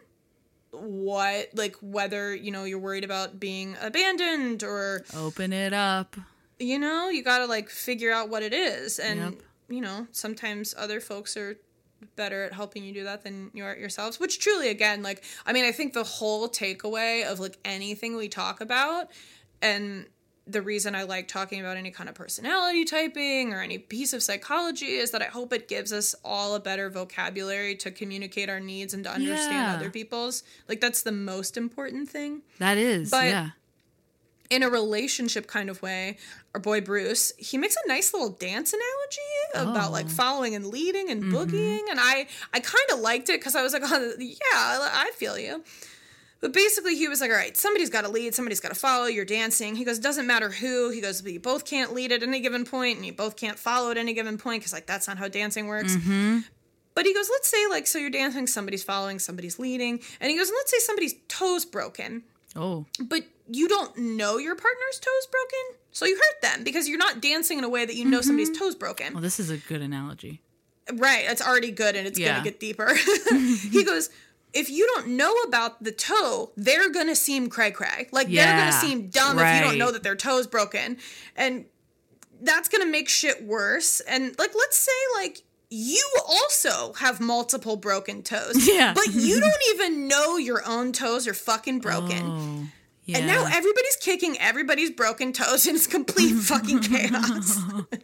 what, like, whether, you know, you're worried about being abandoned or, Open it up. you know, you got to like figure out what it is. And, Yep. you know, sometimes other folks are better at helping you do that than you are yourselves, which truly, again, like, I mean, I think the whole takeaway of like anything we talk about, and the reason I like talking about any kind of personality typing or any piece of psychology, is that I hope it gives us all a better vocabulary to communicate our needs and to understand Yeah. other people's. Like, that's the most important thing. That is, But- yeah. In a relationship kind of way, our boy Bruce, he makes a nice little dance analogy about like following and leading and boogieing. And I, I kind of liked it because I was like, oh, yeah, I, I feel you. But basically, he was like, all right, somebody's got to lead, somebody's got to follow, you're dancing. He goes, doesn't matter who. He goes, but you both can't lead at any given point, and you both can't follow at any given point, because, like, that's not how dancing works. Mm-hmm. But he goes, let's say, like, so you're dancing, somebody's following, somebody's leading. And he goes, let's say somebody's toe's broken, Oh. but you don't know your partner's toe's broken, so you hurt them, because you're not dancing in a way that you know Mm-hmm. somebody's toe's broken. Well, this is a good analogy. Right, it's already good, and it's Yeah. going to get deeper. He goes, if you don't know about the toe, they're going to seem cray-cray. Like, they're Yeah, going to seem dumb if you don't right. know that their toe's broken. And that's going to make shit worse. And, like, let's say, like, you also have multiple broken toes. Yeah. But you don't even know your own toes are fucking broken. Oh. Yeah. And now everybody's kicking everybody's broken toes, and it's complete fucking chaos.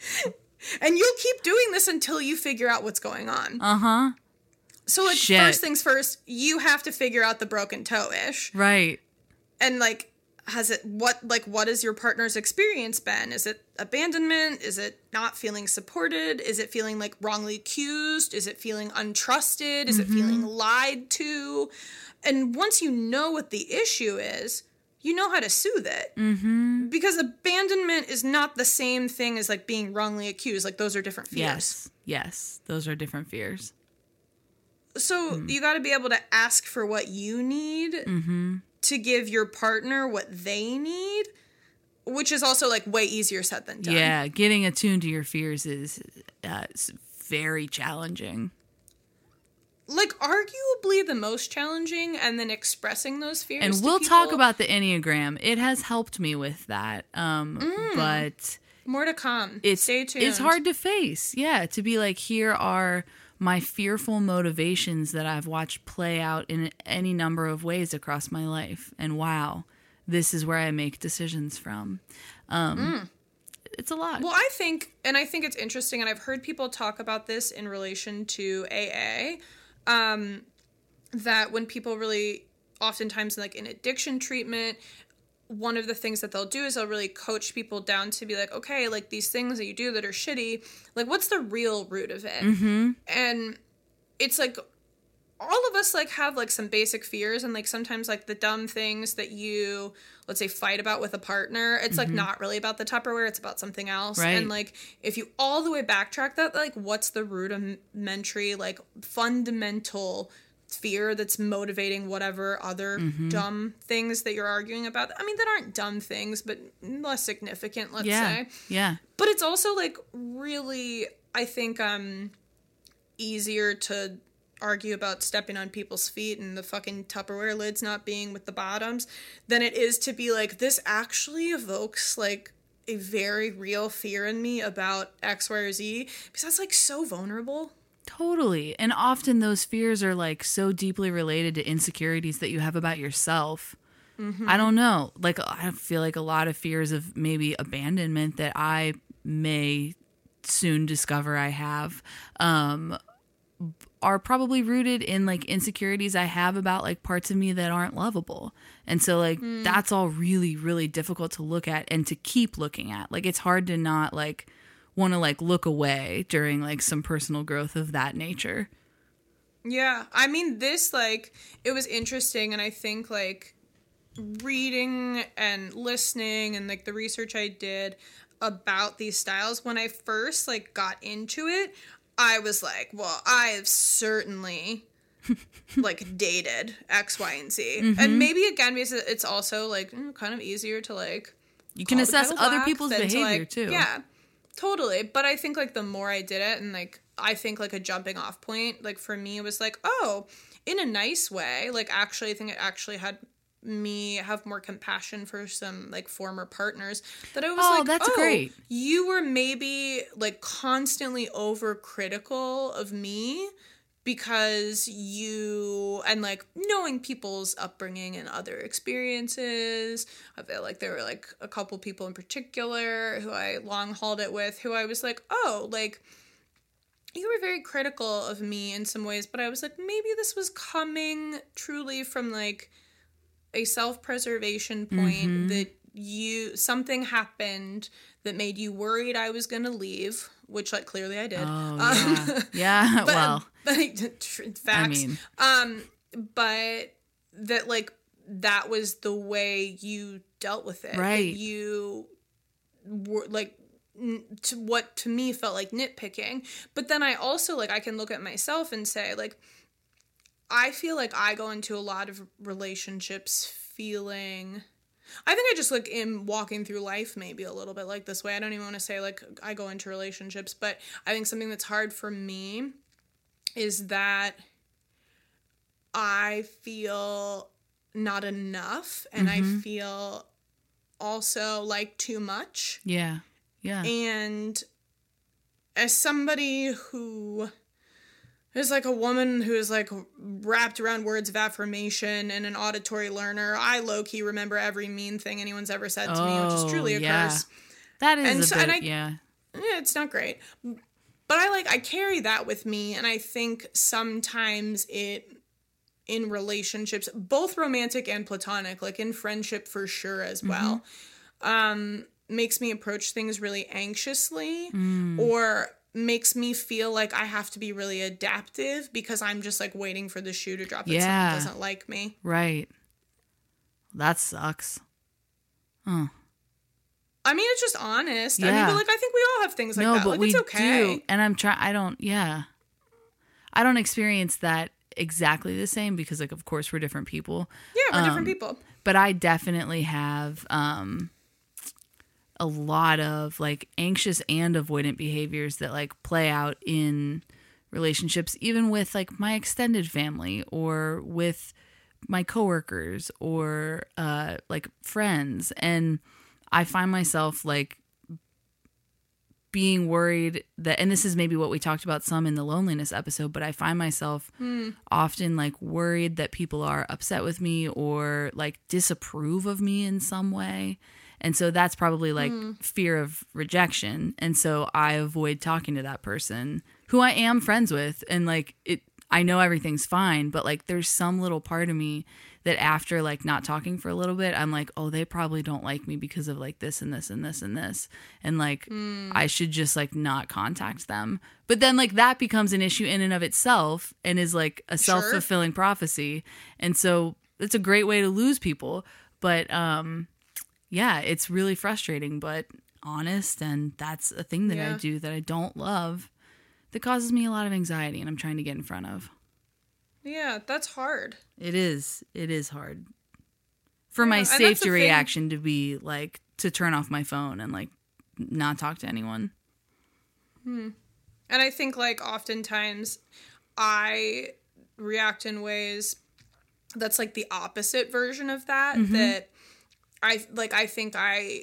And you'll keep doing this until you figure out what's going on. Uh-huh. So, like, Shit. first things first, you have to figure out the broken toe-ish. Right. And, like, has it, what, like, what has your partner's experience been? Is it abandonment? Is it not feeling supported? Is it feeling, like, wrongly accused? Is it feeling untrusted? Is Mm-hmm. it feeling lied to? And once you know what the issue is, you know how to soothe it. Mm-hmm. Because abandonment is not the same thing as, like, being wrongly accused. Like, those are different fears. Yes. Yes. Those are different fears. So Mm. you got to be able to ask for what you need Mm-hmm. to give your partner what they need, which is also like way easier said than done. Yeah. Getting attuned to your fears is uh, it's very challenging. Like arguably the most challenging, and then expressing those fears. And to we'll people. talk about the Enneagram. It has helped me with that. Um, But more to come. it's, Stay tuned. it's hard to face. Yeah. To be like, here are my fearful motivations that I've watched play out in any number of ways across my life. And wow, this is where I make decisions from. Um, It's a lot. Well, I think, and I think it's interesting, and I've heard people talk about this in relation to A A, um, that when people really, oftentimes like in addiction treatment, one of the things that they'll do is they'll really coach people down to be like, okay, like these things that you do that are shitty, like what's the real root of it? Mm-hmm. And it's like, all of us like have like some basic fears, and like sometimes like the dumb things that you, let's say, fight about with a partner, it's like not really about the Tupperware, it's about something else. Right. And like if you all the way backtrack that, like what's the rudimentary, like fundamental fear that's motivating whatever other mm-hmm. dumb things that you're arguing about. I mean, that aren't dumb things, but less significant, let's yeah. say. Yeah. But it's also like really, I think, um, easier to argue about stepping on people's feet and the fucking Tupperware lids not being with the bottoms than it is to be like, this actually evokes like a very real fear in me about X, Y, or Z, because that's like so vulnerable. Totally. And often those fears are like so deeply related to insecurities that you have about yourself. Mm-hmm. I don't know. Like, I feel like a lot of fears of maybe abandonment that I may soon discover I have, um, are probably rooted in like insecurities I have about like parts of me that aren't lovable. And so like, mm. that's all really, really difficult to look at and to keep looking at. Like, it's hard to not like want to like look away during like some personal growth of that nature. Yeah. I mean, this, like, it was interesting. And I think like reading and listening and like the research I did about these styles, when I first like got into it, I was like, well, I have certainly like dated X, Y, and Z. Mm-hmm. And maybe again, because it's also like kind of easier to like, you can assess other people's behavior to, like, too. Yeah. Totally. But I think, like, the more I did it, and, like, I think, like, a jumping off point, like, for me, it was like, oh, in a nice way, like, actually, I think it actually had me have more compassion for some, like, former partners, that I was oh, like, that's oh, great. You were maybe, like, constantly overcritical of me because you, and like knowing people's upbringing and other experiences, I feel like there were like a couple people in particular who I long hauled it with, who I was like, oh, like, you were very critical of me in some ways, but I was like, maybe this was coming truly from like a self-preservation point, mm-hmm. that you, something happened that made you worried I was going to leave, which like clearly I did. Oh, yeah. Um, yeah. but, well, but, facts. I mean, um, but that like, that was the way you dealt with it. Right. That you were like, n- to what to me felt like nitpicking. But then I also like, I can look at myself and say like, I feel like I go into a lot of relationships feeling, I think I just like am walking through life maybe a little bit like this way. I don't even want to say like I go into relationships, but I think something that's hard for me is that I feel not enough, and mm-hmm. I feel also like too much. Yeah. Yeah. And as somebody who is like a woman who is like wrapped around words of affirmation and an auditory learner, I low-key remember every mean thing anyone's ever said to oh, me, which is truly a yeah. curse. That is and a so, bit, and I, yeah. Yeah, it's not great. But I like, I carry that with me, and I think sometimes it, in relationships, both romantic and platonic, like in friendship for sure as well, mm-hmm. um, makes me approach things really anxiously, mm. or makes me feel like I have to be really adaptive because I'm just like waiting for the shoe to drop that yeah. someone doesn't like me. Right. That sucks. Huh. I mean, it's just honest. Yeah. I mean, but like, I think we all have things like no, that. But like, we it's okay. do. And I'm trying, I don't, yeah. I don't experience that exactly the same because, like, of course, we're different people. Yeah, we're um, different people. But I definitely have um, a lot of, like, anxious and avoidant behaviors that, like, play out in relationships, even with, like, my extended family or with my coworkers or, uh, like, friends. And I find myself like being worried that, and this is maybe what we talked about some in the loneliness episode, but I find myself mm. often like worried that people are upset with me or like disapprove of me in some way. And so that's probably like mm. fear of rejection. And so I avoid talking to that person who I am friends with. And like it, I know everything's fine, but like there's some little part of me that after like not talking for a little bit, I'm like, oh, they probably don't like me because of like this and this and this and this. And like, mm. I should just like not contact them. But then like that becomes an issue in and of itself and is like a self-fulfilling sure. prophecy. And so it's a great way to lose people. But um, yeah, it's really frustrating, but honest. And that's a thing that yeah. I do that I don't love that causes me a lot of anxiety and I'm trying to get in front of. Yeah, that's hard. It is. It is hard. For Yeah, my and that's the safety thing- reaction to be like to turn off my phone and like not talk to anyone. And I think like oftentimes I react in ways that's like the opposite version of that. Mm-hmm. That I like I think I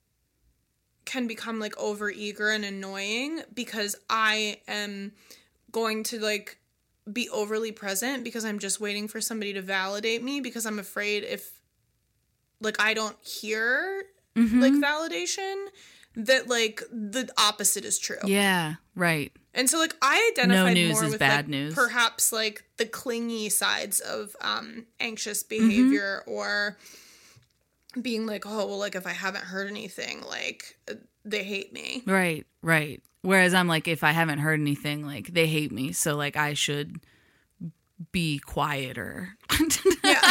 can become like overeager and annoying because I am going to like be overly present because I'm just waiting for somebody to validate me because I'm afraid if like I don't hear Mm-hmm. like validation that like the opposite is true. Yeah, right. And so like I identified news more is with bad like, news. perhaps like the clingy sides of um anxious Mm-hmm. behavior or being like, oh well, like if I haven't heard anything, like they hate me. Right, right. Whereas I'm like, if I haven't heard anything, like they hate me, so like I should be quieter. Yeah.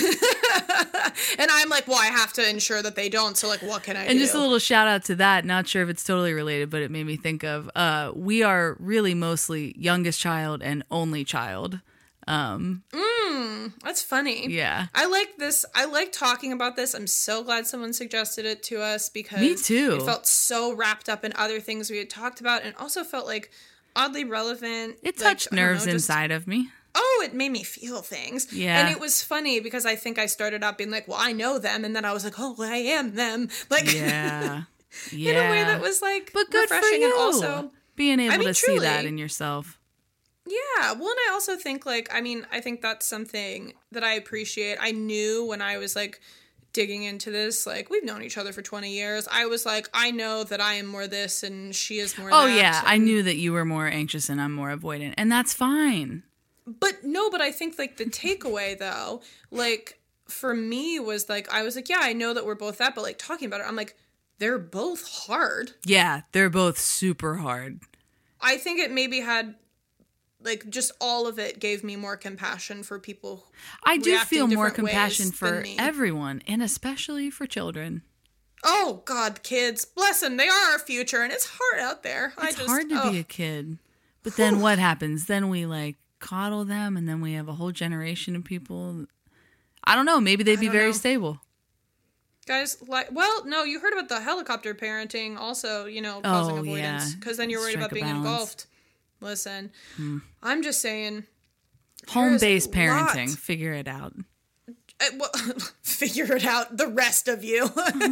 And I'm like, well, I have to ensure that they don't. So like, what can I And do? just a little shout out to that. Not sure if it's totally related, but it made me think of uh, we are really mostly youngest child and only child. Um, That's funny. yeah. I like this. I like talking about this. I'm so glad someone suggested it to us because Me too. It felt so wrapped up in other things we had talked about and also felt like oddly relevant. It like, touched I don't know, nerves just- inside of me. Oh, it made me feel things. Yeah. And it was funny because I think I started out being like, well, I know them. And then I was like, oh, I am them. Like, Yeah. Yeah. in a way that was like but good for refreshing you. and also. Being able I mean, to see that truly. in yourself. Yeah, well, and I also think, like, I mean, I think that's something that I appreciate. I knew when I was, like, digging into this, like, we've known each other for twenty years. I was like, I know that I am more this and she is more Oh, that. yeah. I and- knew that you were more anxious and I'm more avoidant. And that's fine. But, no, but I think, like, the takeaway, though, like, for me was, like, I was like, yeah, I know that we're both that, but, like, talking about it, I'm like, they're both hard. Yeah. They're both super hard. I think it maybe had... Like, just all of it gave me more compassion for people. I do reacting feel more different ways compassion than for me. everyone, and especially for children. Oh, God, kids. Bless them. They are our future, and it's hard out there. I It's just, hard to oh. be a kid. But then what happens? Then we, like, coddle them, and then we have a whole generation of people. I don't know. Maybe they'd be don't very know. stable. Guys, like, well, no, you heard about the helicopter parenting also, you know, causing Oh, yeah. avoidance. Because then you're worried Strike about a being balance. engulfed. Listen, I'm just saying. Home-based there's a lot. parenting. Figure it out. Uh, well, figure it out, the rest of you.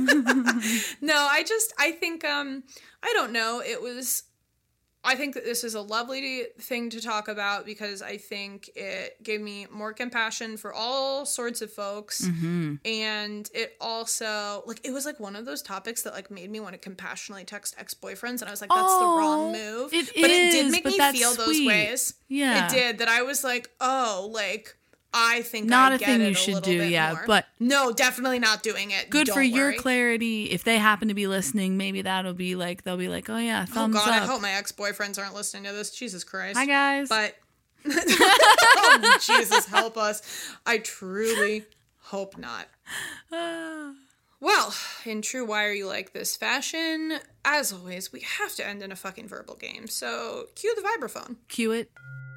No, I just, I think, um, I don't know. It was, I think that this is a lovely thing to talk about because I think it gave me more compassion for all sorts of folks. Mm-hmm. And it also, like, it was like one of those topics that, like, made me want to compassionally text ex-boyfriends. And I was like, that's Oh, the wrong move. it but it did is, make but me that's feel those sweet. ways. Yeah. It did. That I was like, oh, like, I think Not I a get thing it you a should little do, bit yeah, more. but- no, definitely not doing it. Good Don't for your worry. clarity. If they happen to be listening, maybe that'll be like, they'll be like, oh, yeah, Oh thumbs God, up. I hope my ex-boyfriends aren't listening to this. Jesus Christ. Hi, guys. But oh, Jesus, help us. I truly hope not. Well, in true Why Are You Like This fashion, as always, we have to end in a fucking verbal game. So cue the vibraphone. Cue it.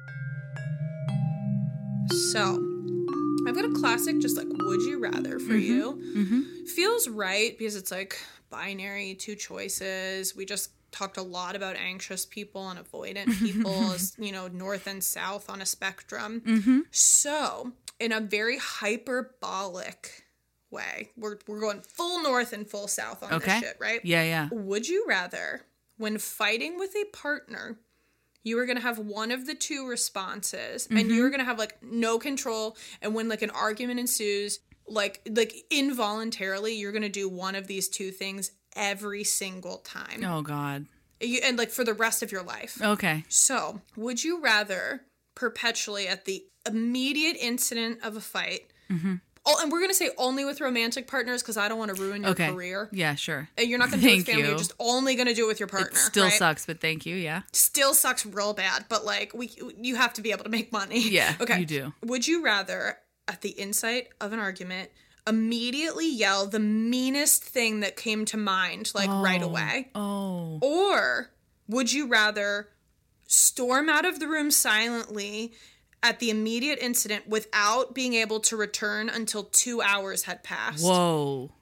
So, I've got a classic, just like Would You Rather for you. Mm-hmm. Feels right because it's like binary, two choices. We just talked a lot about anxious people and avoidant people as, you know, north and south on a spectrum. Mm-hmm. So, in a very hyperbolic way, we're, we're going full north and full south on Okay. this shit, right? Yeah, yeah. Would you rather, when fighting with a partner, you are going to have one of the two responses and Mm-hmm. you're going to have like no control, and when like an argument ensues, like like involuntarily you're going to do one of these two things every single time. Oh, God. You, and like for the rest of your life. Okay. So, would you rather perpetually at the immediate incident of a fight, Mm-hmm. oh, and we're going to say only with romantic partners because I don't want to ruin your Okay. career. Yeah, sure. And you're not going to do it with Thank family. you. You're just only going to do it with your partner. It still right? sucks, but thank you, yeah. Still sucks real bad, but like we you have to be able to make money. Yeah, okay. you do. Would you rather at the insight of an argument immediately yell the meanest thing that came to mind like right away? Oh. Or would you rather storm out of the room silently at the immediate incident without being able to return until two hours had passed. Whoa.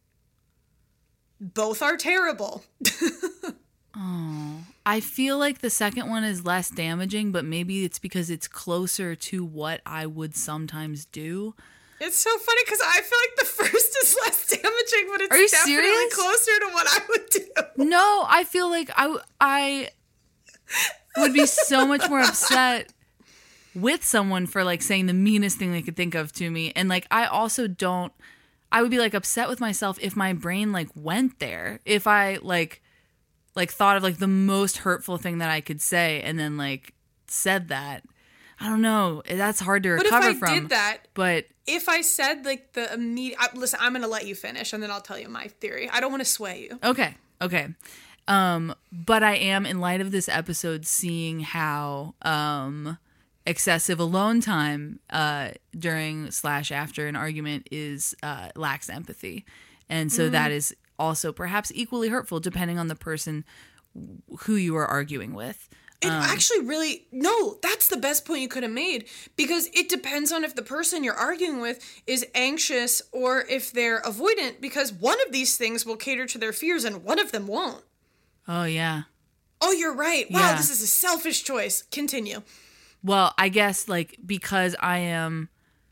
Both are terrible. Oh, I feel like the second one is less damaging, but maybe it's because it's closer to what I would sometimes do. It's so funny because I feel like the first is less damaging, but it's Are you definitely serious? closer to what I would do. No, I feel like I, I would be so much more upset with someone for like saying the meanest thing they could think of to me. And like, I also don't, I would be like upset with myself if my brain like went there. If I like, like thought of like the most hurtful thing that I could say and then like said that. I don't know. That's hard to recover but if I from. did that, but if I said like the immediate, I, listen, I'm going to let you finish and then I'll tell you my theory. I don't want to sway you. okay, okay. Um, but I am, in light of this episode, seeing how um, excessive alone time uh, during slash after an argument is uh, lacks empathy, and so mm. that is also perhaps equally hurtful depending on the person who you are arguing with. It um, actually really, no, that's the best point you could have made, because it depends on if the person you're arguing with is anxious or if they're avoidant, because one of these things will cater to their fears and one of them won't. Oh, yeah. Oh, you're right. Wow, yeah. This is a selfish choice. Continue. Well, I guess like because I am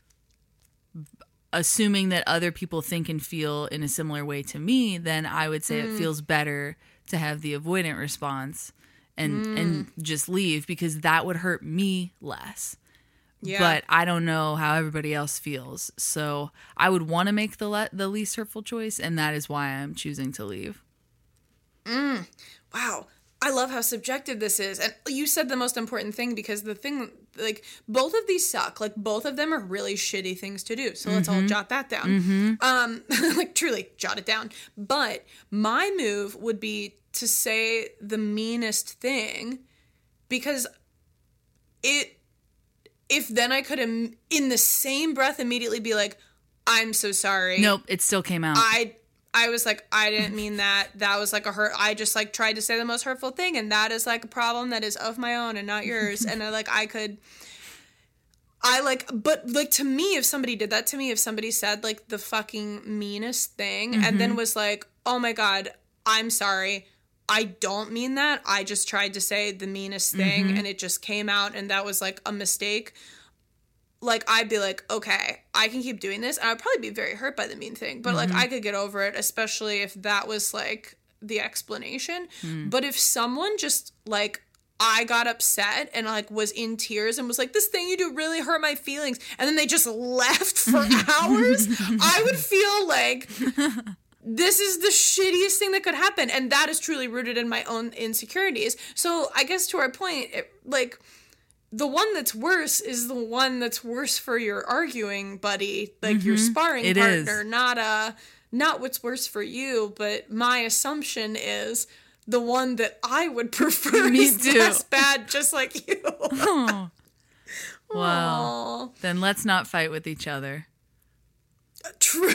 assuming that other people think and feel in a similar way to me, then I would say mm. it feels better to have the avoidant response and mm. and just leave, because that would hurt me less. Yeah. But I don't know how everybody else feels. So I would want to make the le- the least hurtful choice, and that is why I'm choosing to leave. Mm. Wow. I love how subjective this is. And you said the most important thing, because the thing, like, both of these suck. Like, both of them are really shitty things to do. So mm-hmm. let's all jot that down. Mm-hmm. Um, like, truly, jot it down. But my move would be to say the meanest thing, because it, if then I could, Im- in the same breath, immediately be like, I'm so sorry. Nope, it still came out. I I was like, I didn't mean that. That was like a hurt. I just like tried to say the most hurtful thing, and that is like a problem that is of my own and not yours. And I, like I could, I like, but like to me, if somebody did that to me, if somebody said like the fucking meanest thing, mm-hmm. and then was like, oh my God, I'm sorry, I don't mean that. I just tried to say the meanest thing, mm-hmm. and it just came out, and that was like a mistake. Like, I'd be like, okay, I can keep doing this. And I'd probably be very hurt by the mean thing. But, mm-hmm. like, I could get over it, especially if that was, like, the explanation. Mm. But if someone just, like, I got upset and, like, was in tears and was like, this thing you do really hurt my feelings, and then they just left for hours, I would feel like this is the shittiest thing that could happen. And that is truly rooted in my own insecurities. So, I guess to our point, it, like... the one that's worse is the one that's worse for your arguing buddy, like mm-hmm. your sparring it partner, is. not uh not what's worse for you, but my assumption is the one that I would prefer Me is too. less bad, just like you. Oh. Wow. Aww. Then let's not fight with each other. True.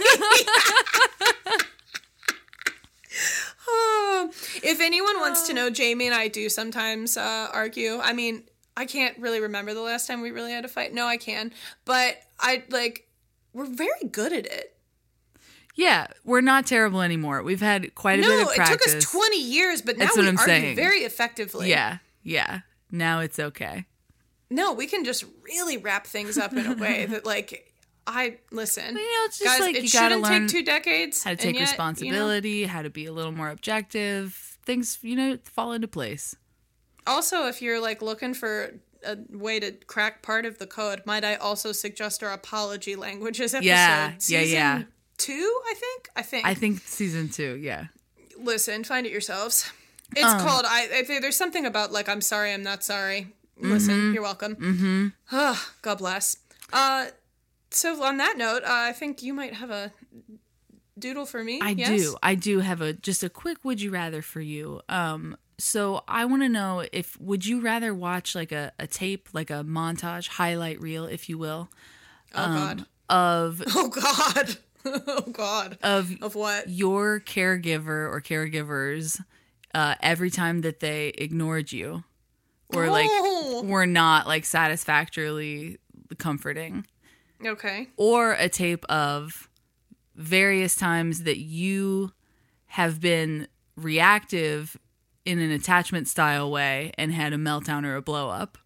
Oh. If anyone wants to know, Jamie and I do sometimes uh, argue. I mean, I can't really remember the last time we really had a fight. No, I can. But I, like, we're very good at it. Yeah, we're not terrible anymore. We've had quite a no, bit of practice. No, it took us twenty years, but now That's we what I'm argue saying. very effectively. Yeah, yeah. Now it's okay. No, we can just really wrap things up in a way that, like, I, listen. But, you know, it's just guys, like it you gotta shouldn't learn take two decades. how to take yet, responsibility, you know? how to be a little more objective. Things, you know, fall into place. Also, if you're, like, looking for a way to crack part of the code, might I also suggest our apology languages episode? Yeah, season yeah, yeah. Two, I think. I think. I think season two. Yeah. Listen, find it yourselves. It's um, called. I. I think there's something about like I'm sorry, I'm not sorry. Listen, mm-hmm, you're welcome. Mm-hmm. Oh, God bless. Uh, so on that note, uh, I think you might have a doodle for me. I yes? do. I do have a just a quick would you rather for you. Um. So I want to know if would you rather watch like a, a tape, like a montage, highlight reel, if you will. Oh um, God. Of. Oh God. Oh God. Of of what? Your caregiver or caregivers, uh, every time that they ignored you, or like Oh. were not like satisfactorily comforting. Okay. Or a tape of various times that you have been reactive in an attachment style way and had a meltdown or a blow up.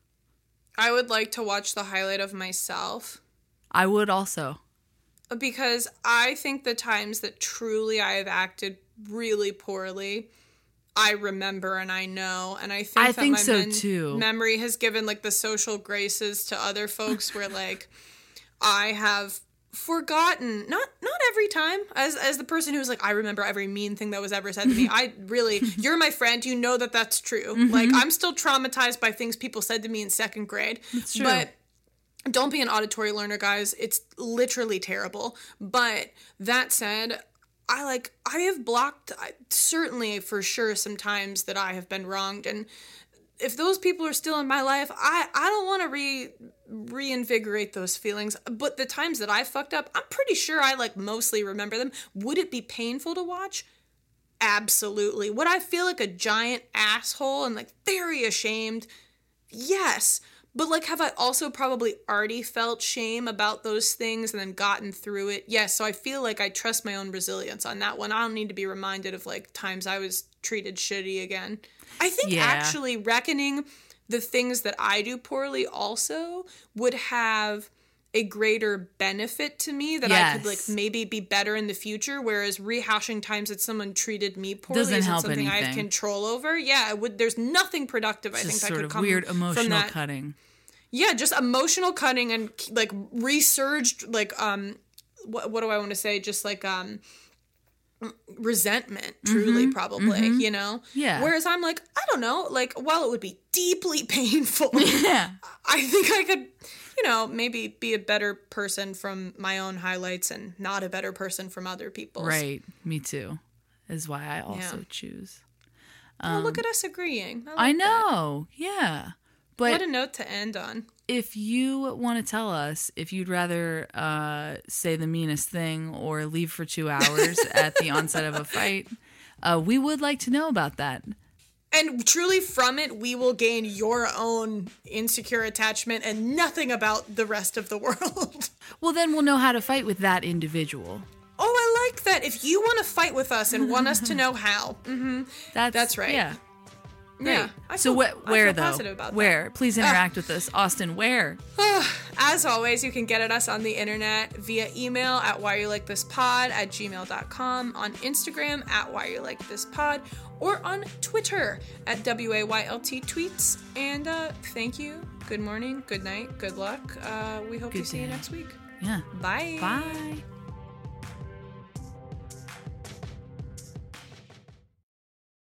I would like to watch the highlight of myself. I would also. Because I think the times that truly I have acted really poorly, I remember and I know. And I think I that think my so men- too. memory has given like the social graces to other folks where like I have forgotten, not not every time, as as the person who's like, I remember every mean thing that was ever said to me. I really, you're my friend, you know that that's true. Mm-hmm. Like, I'm still traumatized by things people said to me in second grade. It's true. But don't be an auditory learner, guys. It's literally terrible. But that said, I like, I have blocked, I, certainly for sure, some times that I have been wronged. And if those people are still in my life, I, I don't want to re reinvigorate those feelings. But the times that I fucked up, I'm pretty sure I like mostly remember them. Would it be painful to watch? Absolutely. Would I feel like a giant asshole and like very ashamed? Yes. But like, have I also probably already felt shame about those things and then gotten through it? Yes. So I feel like I trust my own resilience on that one. I don't need to be reminded of like times I was treated shitty again. I think Yeah. actually reckoning the things that I do poorly also would have a greater benefit to me that I could like Yes. maybe be better in the future, whereas rehashing times that someone treated me poorly Doesn't isn't help something I have anything. control over. Yeah, it would, there's nothing productive I Just think that sort could of come weird from emotional that. cutting. Yeah, just emotional cutting and like resurged like um what what do I want to say? Just like um resentment, truly probably, you know? Yeah. Whereas I'm like, I don't know, like while it would be deeply painful, Yeah. I think I could, you know, maybe be a better person from my own highlights and not a better person from other people's. Right. Me too. Is why I also Yeah. choose. Oh, look at us agreeing. I, like I that. know. Yeah. But What a note to end on. if you want to tell us if you'd rather uh, say the meanest thing or leave for two hours at the onset of a fight, uh, we would like to know about that. And truly from it, we will gain your own insecure attachment and nothing about the rest of the world. Well, then we'll know how to fight with that individual. Oh, I like that. If you want to fight with us and want us to know how. Mm-hmm. That's, That's right. Yeah. Yeah. I So feel, wh- I where feel though? positive about that. Where? Please interact with us, Austin. Where? As always, you can get at us on the internet via email at whyyoulikeThisPod at gmail dot com, on Instagram at whyyoulikeThisPod, or on Twitter at W A Y L T tweets. And uh, thank you. Good morning, good night, good luck. Uh, we hope Good to see you day. next week. Yeah. Bye. Bye.